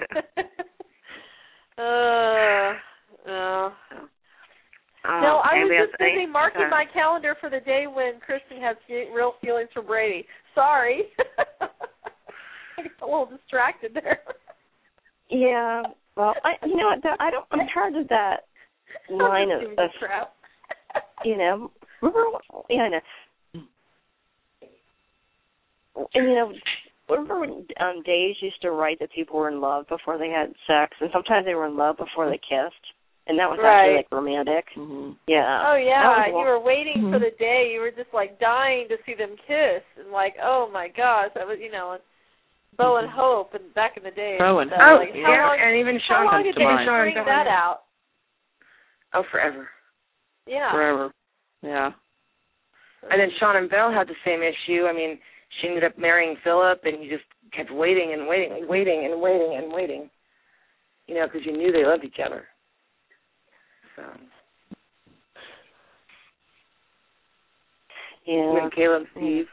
uh, uh. Um, no, I was just else, busy marking uh, my calendar for the day when Kristen has fe- real feelings for Brady. Sorry. I got a little distracted there. Yeah. Well, I, you know what? I don't. I'm tired of that line of, of crap. You know. Yeah, I know. And you know, remember when um, Days used to write that people were in love before they had sex, and sometimes they were in love before they kissed, and that was right. actually like romantic. Mm-hmm. Yeah. Oh yeah, was, you were waiting mm-hmm. for the day. You were just like dying to see them kiss, and like, oh my gosh, that was you know. Bo and Hope, and back in the day. Bo and so, Hope, like, yeah, how long, and even how Sean long comes did to they mind. bring that out? Oh, forever. Yeah. Forever. Yeah. And then Sean and Belle had the same issue. I mean, she ended up marrying Philip, and he just kept waiting and waiting and waiting and waiting and waiting. You know, because you knew they loved each other. So. Yeah. And Caleb and Steve.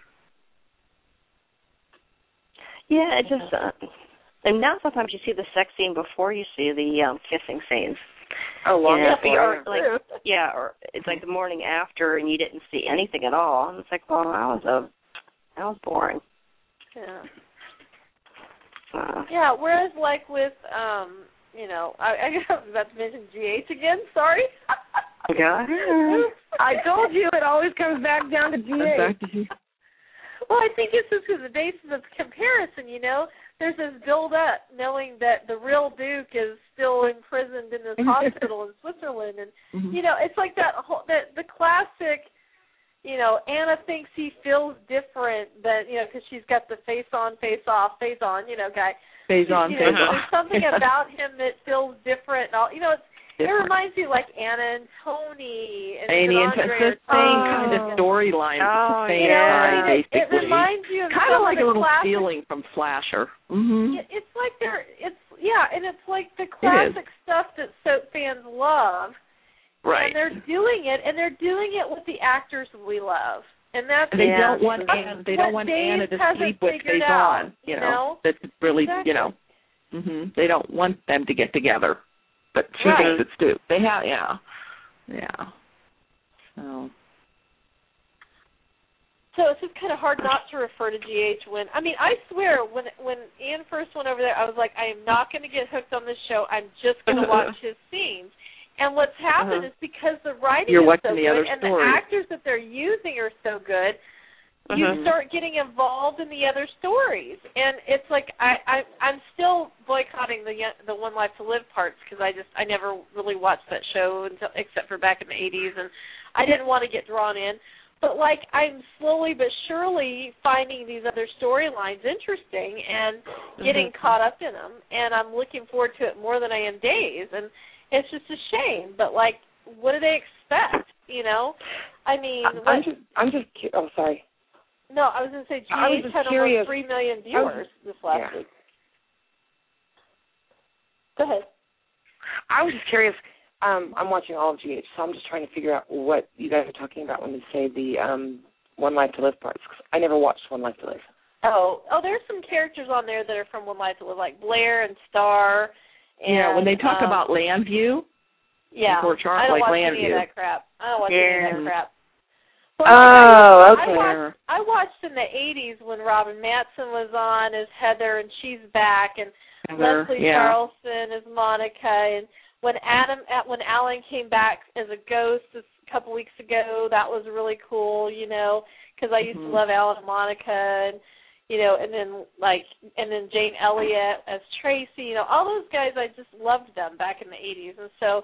Yeah, it just, uh, and now sometimes you see the sex scene before you see the um, kissing scenes. Oh, long yeah, before. or like, yeah, or it's like the morning after and you didn't see anything at all. And it's like, well, that was a, that was boring. Yeah. Uh, yeah, whereas like with, um, you know, I, I was about to mention G H again, sorry. yeah. I told you it always comes back down to G H. Well, I think it's just because the basis of comparison, you know. There's this build-up knowing that the real Duke is still imprisoned in this hospital in Switzerland. And, mm-hmm. you know, it's like that whole, that the classic, you know, Anna thinks he feels different than, you know, because she's got the face-on, face-off, face-on, you know, guy. Face-on, face-off. There's something about him that feels different. And all, you know, it's, it reminds you like Anna and Tony and Annie and Andre. It's the same oh. kind of storyline. Oh, it's the same yeah. story, basically. It, it reminds you of kind of like of a little classic, feeling from Slasher. Mm-hmm. it, it's like they're, it's yeah, and it's like the classic stuff that soap fans love. Right. And they're doing it, and they're doing it with the actors we love. And that's they yeah, don't want Anna, they don't want Dave Anna to sleep with face out, on. You you know, know? that's really exactly. you know. Mm-hmm. They don't want them to get together. But she right. thinks it's Stu. They have, yeah, yeah. So, so it's just kind of hard not to refer to G H when. I mean, I swear, when when Ian first went over there, I was like, I am not going to get hooked on this show. I'm just going to watch his scenes. And what's happened uh-huh. is because the writing You're is watching so the good other and stories. the actors that they're using are so good. You uh-huh. start getting involved in the other stories, and it's like I, I I'm still boycotting the the One Life to Live parts because I just I never really watched that show until except for back in the eighties, and I didn't want to get drawn in. But like I'm slowly but surely finding these other storylines interesting and getting mm-hmm. caught up in them, and I'm looking forward to it more than I am Days, and it's just a shame. But like, what do they expect? You know, I mean, I'm what, just I'm just oh sorry. No, I was going to say G H had curious. almost three million viewers was, this last yeah. week. Go ahead. I was just curious. Um, I'm watching all of G H, so I'm just trying to figure out what you guys are talking about when you say the um, One Life to Live parts. Cause I never watched One Life to Live. Oh, oh, there's some characters on there that are from One Life to Live, like Blair and Star. And, yeah, when they talk um, about Landview. Yeah, Chart, I don't like watch Landview. any of that crap. I don't watch yeah. any of that crap. But oh, okay. I watched, I watched in the eighties when Robin Matson was on as Heather, and she's back, and Heather, Leslie yeah. Charleston as Monica, and when Adam, when Alan came back as a ghost a couple weeks ago, that was really cool, you know, because I used mm-hmm. to love Alan and Monica, and you know, and then like, and then Jane Elliott as Tracy, you know, all those guys, I just loved them back in the eighties, and so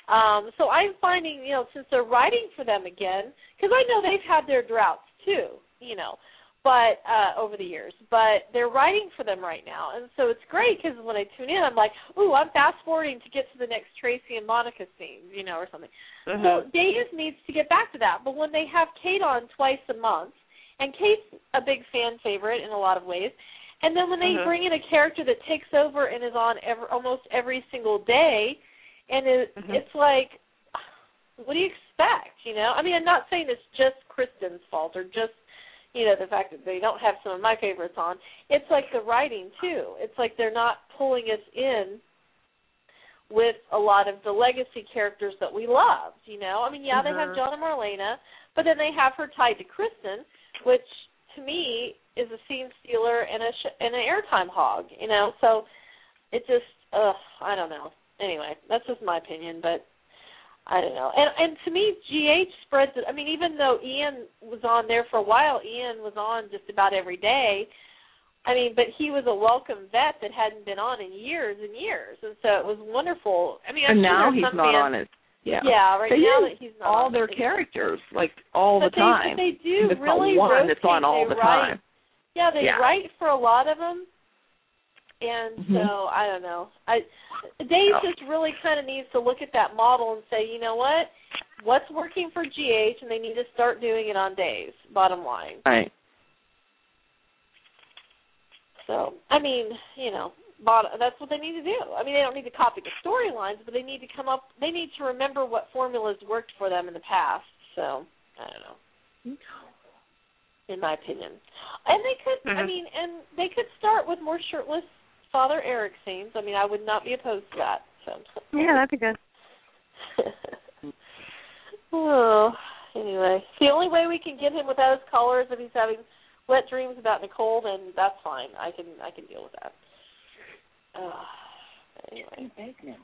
Um, so I'm finding, you know, since they're writing for them again, because I know they've had their droughts too, you know, but uh, over the years, but they're writing for them right now, and so it's great because when I tune in, I'm like, ooh, I'm fast forwarding to get to the next Tracy and Monica scene, you know, or something. Mm-hmm. So Days needs to get back to that, but when they have Kate on twice a month, and Kate's a big fan favorite in a lot of ways, and then when they mm-hmm. bring in a character that takes over and is on every, almost every single day, and it, mm-hmm. it's like, what do you expect, you know? I mean, I'm not saying it's just Kristen's fault or just, you know, the fact that they don't have some of my favorites on. It's like the writing, too. It's like they're not pulling us in with a lot of the legacy characters that we loved, you know? I mean, yeah, mm-hmm. they have John and Marlena, but then they have her tied to Kristen, which, to me, is a scene stealer and a sh- and an airtime hog, you know? So it just, ugh, I don't know. Anyway, that's just my opinion, but I don't know. And and to me, G H spreads it. I mean, even though Ian was on there for a while, Ian was on just about every day. I mean, but he was a welcome vet that hadn't been on in years and years, and so it was wonderful. I mean, I'm and sure now there's he's some not fans, on it. Yeah, yeah, right they now use that he's not all on their it. characters like all but the time. They, but they do it's really not one rotate. that's on all they the write, time. Yeah, they yeah. write for a lot of them. And mm-hmm. so, I don't know. I Dave just really kind of needs to look at that model and say, you know what? What's working for G H, and they need to start doing it on Dave's, bottom line. Right. So, I mean, you know, bottom, that's what they need to do. I mean, they don't need to copy the storylines, but they need to come up, they need to remember what formulas worked for them in the past. So, I don't know. In my opinion. And they could, mm-hmm. I mean, and they could start with more shirtless Father Eric scenes. I mean, I would not be opposed to that. So. Yeah, that'd be good. Oh, anyway. The only way we can get him without his collar is if he's having wet dreams about Nicole, then that's fine. I can I can deal with that. Uh, anyway. Beg now.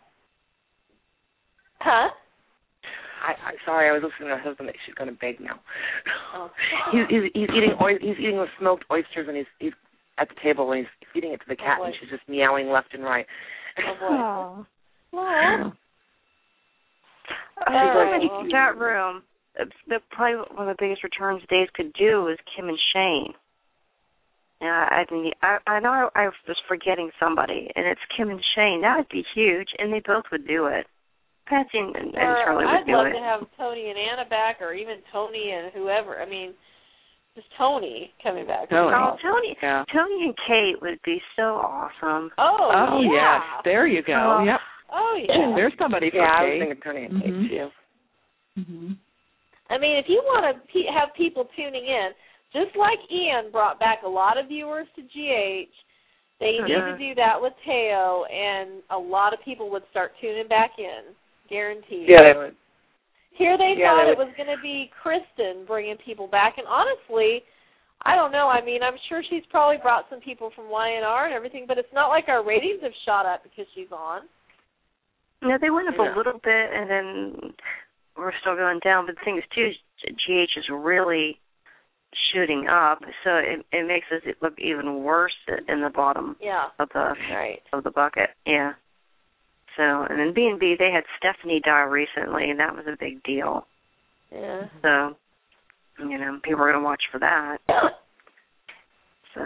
Huh? I, I sorry, I was listening to my husband that she's going to beg now. Oh. he's, he's he's eating oy- he's eating the smoked oysters, and he's he's at the table and he's feeding it to the cat, oh, and she's just meowing left and right. Oh boy. Well, oh. Uh, in that room, the, probably one of the biggest returns Dave could do is Kim and Shane. Yeah, I mean, I, I know I, I was forgetting somebody, and it's Kim and Shane. That would be huge, and they both would do it. Patsy and, and Charlie would I'd do love it. to have Tony and Anna back, or even Tony and whoever. I mean, just Tony coming back. Tony. Oh, Tony, yeah. Tony and Kate would be so awesome. Oh, oh yeah. yes, there you go. Oh. Yep. Oh, yeah. There's somebody for yeah, I was Kate. thinking Tony and Kate, mm-hmm. too. Mm-hmm. I mean, if you want to pe- have people tuning in, just like Ian brought back a lot of viewers to G H, they uh-huh. need to do that with Teo, and a lot of people would start tuning back in, guaranteed. Yeah, they would. Here they yeah, thought they it was going to be Kristen bringing people back, and honestly, I don't know. I mean, I'm sure she's probably brought some people from Y N R and everything, but it's not like our ratings have shot up because she's on. No, they went up yeah. a little bit, and then we're still going down. But the thing is, too, G H is really shooting up, so it, it makes us look even worse in the bottom yeah. of the right. of the bucket. Yeah. So, and then B and B, they had Stephanie die recently, and that was a big deal. Yeah. So, you know, people are going to watch for that. So.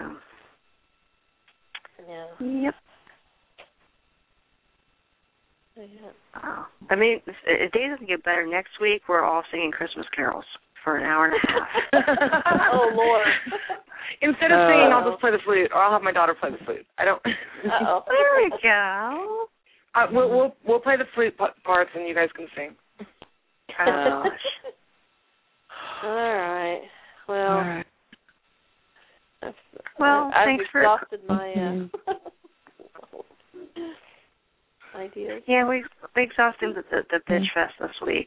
Yeah. Yep. Yeah. Oh. I mean, if, if Dave doesn't get better next week, we're all singing Christmas carols for an hour and a half. Oh, Lord. Instead of singing, I'll just play the flute, or I'll have my daughter play the flute. I don't. Uh-oh. There we go. Uh, we'll, we'll we'll play the flute parts, and you guys can sing. Gosh. All right. Well. All right. That's, Well, I've thanks for exhausted my uh, ideas. Yeah, we we exhausted the, the, the bitch fest this week.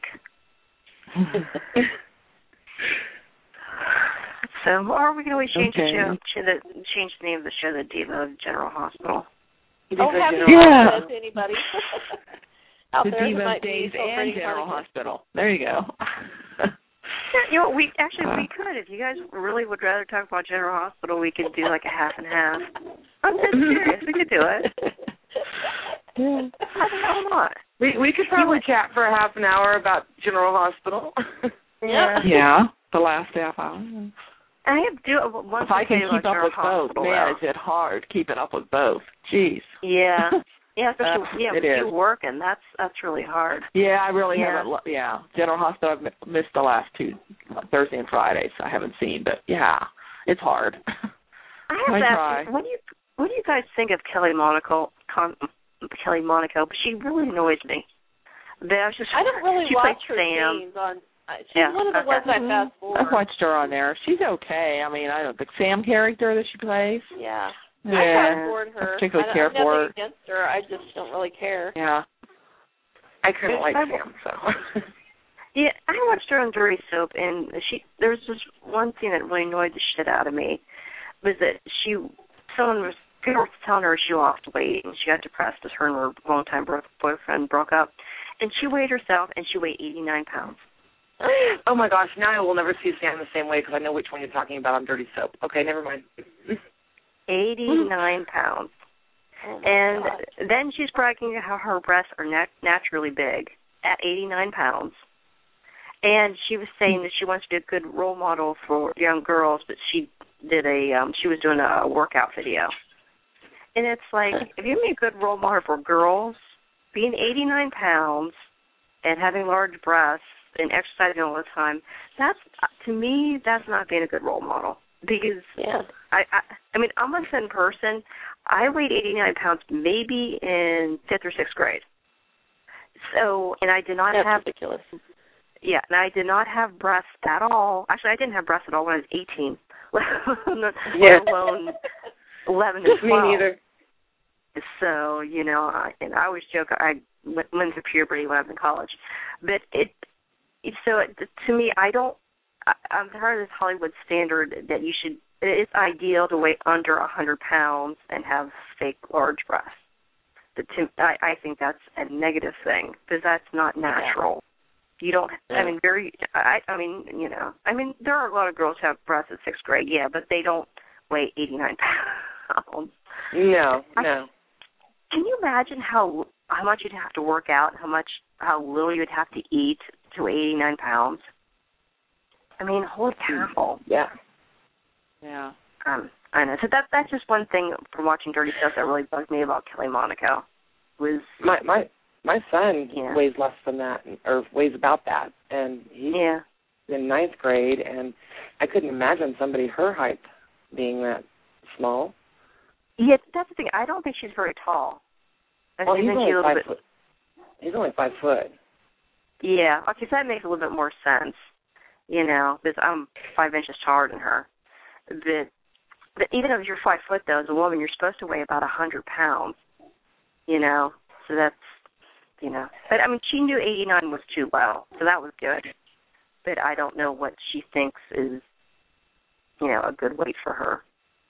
So, or are we going to change Okay. the show? To the, change the name of the show to Diva General Hospital. Oh, happy Yeah. birthday to anybody out The there who Diva might Days be and celebrating General Hanukkah. Hospital. There you go. Yeah, you know, we actually we could. If you guys really would rather talk about General Hospital, we could do like a half and half. I'm dead serious. We could do it. Yeah. How the hell not? We we could probably chat for a half an hour about General Hospital. Yeah. Yeah, the last half hour. I have do one If I can keep up with both, Hospital, man, is it hard keeping up with both? Jeez. Yeah. Yeah, especially Uh, yeah, it with you is. working, that's that's really hard. Yeah, I really Yeah. haven't. lo- Yeah, General Hospital. I've mi- missed the last two uh, Thursday and Fridays. I haven't seen, but yeah, it's hard. I have I to try. ask you, what do you what do you guys think of Kelly Monaco? Con, Kelly Monaco, but she really annoys me. But I was just I don't really she watch played her Sam. scenes on. Uh, she's Yeah, one of the okay. ones I fast forward. I've watched her on there. She's okay. I mean, I don't the Sam character that she plays. Yeah. I Yeah, fast forward her. I particularly I, care I have nothing for her. against her. I just don't really care. Yeah. I couldn't like I- Sam, so. Yeah, I watched her on Dirty Soap, and she there was this one scene that really annoyed the shit out of me. Was that she someone was people were telling her she lost weight, and she got depressed as her and her longtime bro- boyfriend broke up, and she weighed herself, and she weighed eighty-nine pounds. Oh my gosh! Now I will never see Sam the same way because I know which one you're talking about on Dirty Soap. Okay, never mind. eighty-nine pounds. Oh And God. then she's bragging how her breasts are nat- naturally big at eighty-nine pounds. And she was saying that she wants to be a good role model for young girls, but she did a um she was doing a workout video. And it's like, if you're going to be a good role model for girls, being eighty-nine pounds and having large breasts and exercising all the time, that's, to me, that's not being a good role model. Because Yeah. I, I, I mean, I'm a thin person. I weighed eighty-nine pounds maybe in fifth or sixth grade. So, and I did not That's have, ridiculous. yeah, and I did not have breasts at all. Actually, I didn't have breasts at all when I was eighteen, let Yeah. alone eleven and Me twelve. neither. So, you know, I, and I always joke I went, went through puberty when I was in college. But it, it so it, to me, I don't, I, I'm tired of this Hollywood standard that you should, it's ideal to weigh under one hundred pounds and have fake large breasts. But to, I, I think that's a negative thing because that's not natural. You don't, Yeah. I mean, very, I, I mean, you know, I mean, there are a lot of girls who have breasts in sixth grade, yeah, but they don't weigh eighty-nine pounds. No, I- no. Can you imagine how how much you'd have to work out, how much how little you'd have to eat to weigh eighty-nine pounds? I mean, holy cow! Yeah. Yeah. Um, I know. So that that's just one thing from watching Dirty Stuff that really bugged me about Kelly Monaco. Was My my my son Yeah. weighs less than that, or weighs about that, and he's yeah, in ninth grade, and I couldn't imagine somebody her height being that small. yeah. That's the thing. I don't think she's very tall. I Well, think he's she's only a little five bit. foot. He's only five foot. Yeah. Okay, so that makes a little bit more sense. You know, because I'm five inches taller than her. But, but even if you're five foot, though, as a woman, you're supposed to weigh about a hundred pounds. You know, so that's, you know. But I mean, she knew eighty-nine was too low, so that was good. But I don't know what she thinks is, you know, a good weight for her.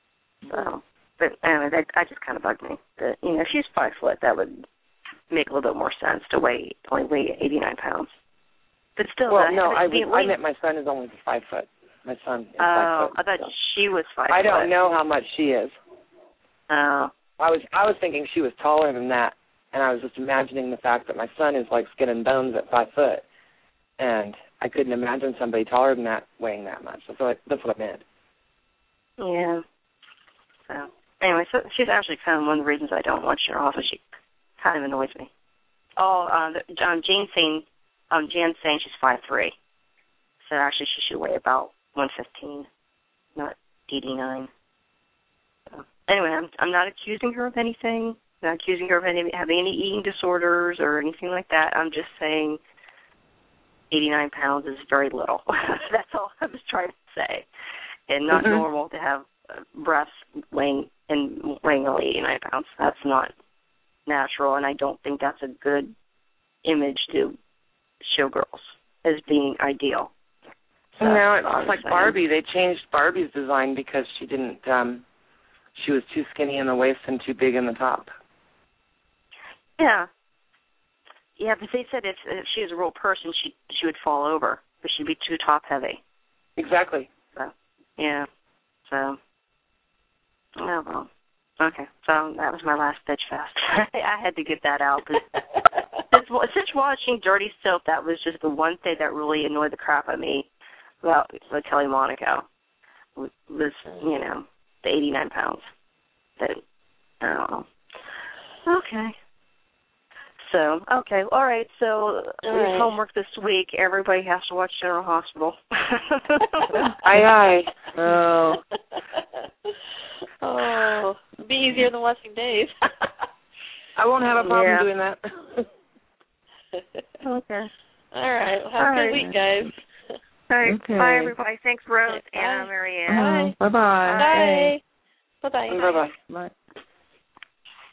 So, but anyway, that, that just kind of bugged me. But you know, if she's five foot, that would make a little bit more sense to weigh only weigh eighty-nine pounds. But still, Well, uh, no, I being was, I weight- meant my son is only five foot. My son is Oh, five foot. I thought so. she was five I foot. don't know how much she is. Oh, I was I was thinking she was taller than that, and I was just imagining the fact that my son is like skin and bones at five foot, and I couldn't imagine somebody taller than that weighing that much. That's what I, that's what I meant. yeah. So anyway, so she's actually kind of one of the reasons I don't watch her. Also, she kind of annoys me. Oh, uh, the, um, Jane's saying, um, Jan's saying she's five three. So actually, she should weigh about one fifteen, not eighty-nine. So, anyway, I'm I'm not accusing her of anything. I'm not accusing her of any, having any eating disorders or anything like that. I'm just saying eighty-nine pounds is very little. That's all I was trying to say. And not Mhm. normal to have uh, breasts weighing and weighing only eighty-nine pounds. That's not natural, and I don't think that's a good image to show girls as being ideal. So, No, it's I'm like saying. Barbie. They changed Barbie's design because she didn't. um She was too skinny in the waist and too big in the top. Yeah. Yeah, but they said if, if she was a real person, she she would fall over, but she'd be too top heavy. Exactly. So, yeah. So, oh well. Okay, so that was my last bitch fest. I had to get that out. But this since watching Dirty Soap, that was just the one thing that really annoyed the crap out of me about with Kelly Monaco. Was, you know, the eighty-nine pounds. That, I don't know. Okay. So, okay, all right. So, all right. Homework this week. Everybody has to watch General Hospital. Aye, aye. Oh. Oh, it'll be easier than watching Dave. I won't have a problem yeah. doing that. Okay. All right. Well, have all a good right. week, guys. All right. Okay. Bye, everybody. Thanks, Rose Bye. and Marianne. Bye. Bye-bye. Bye. Bye-bye. Bye-bye. Bye.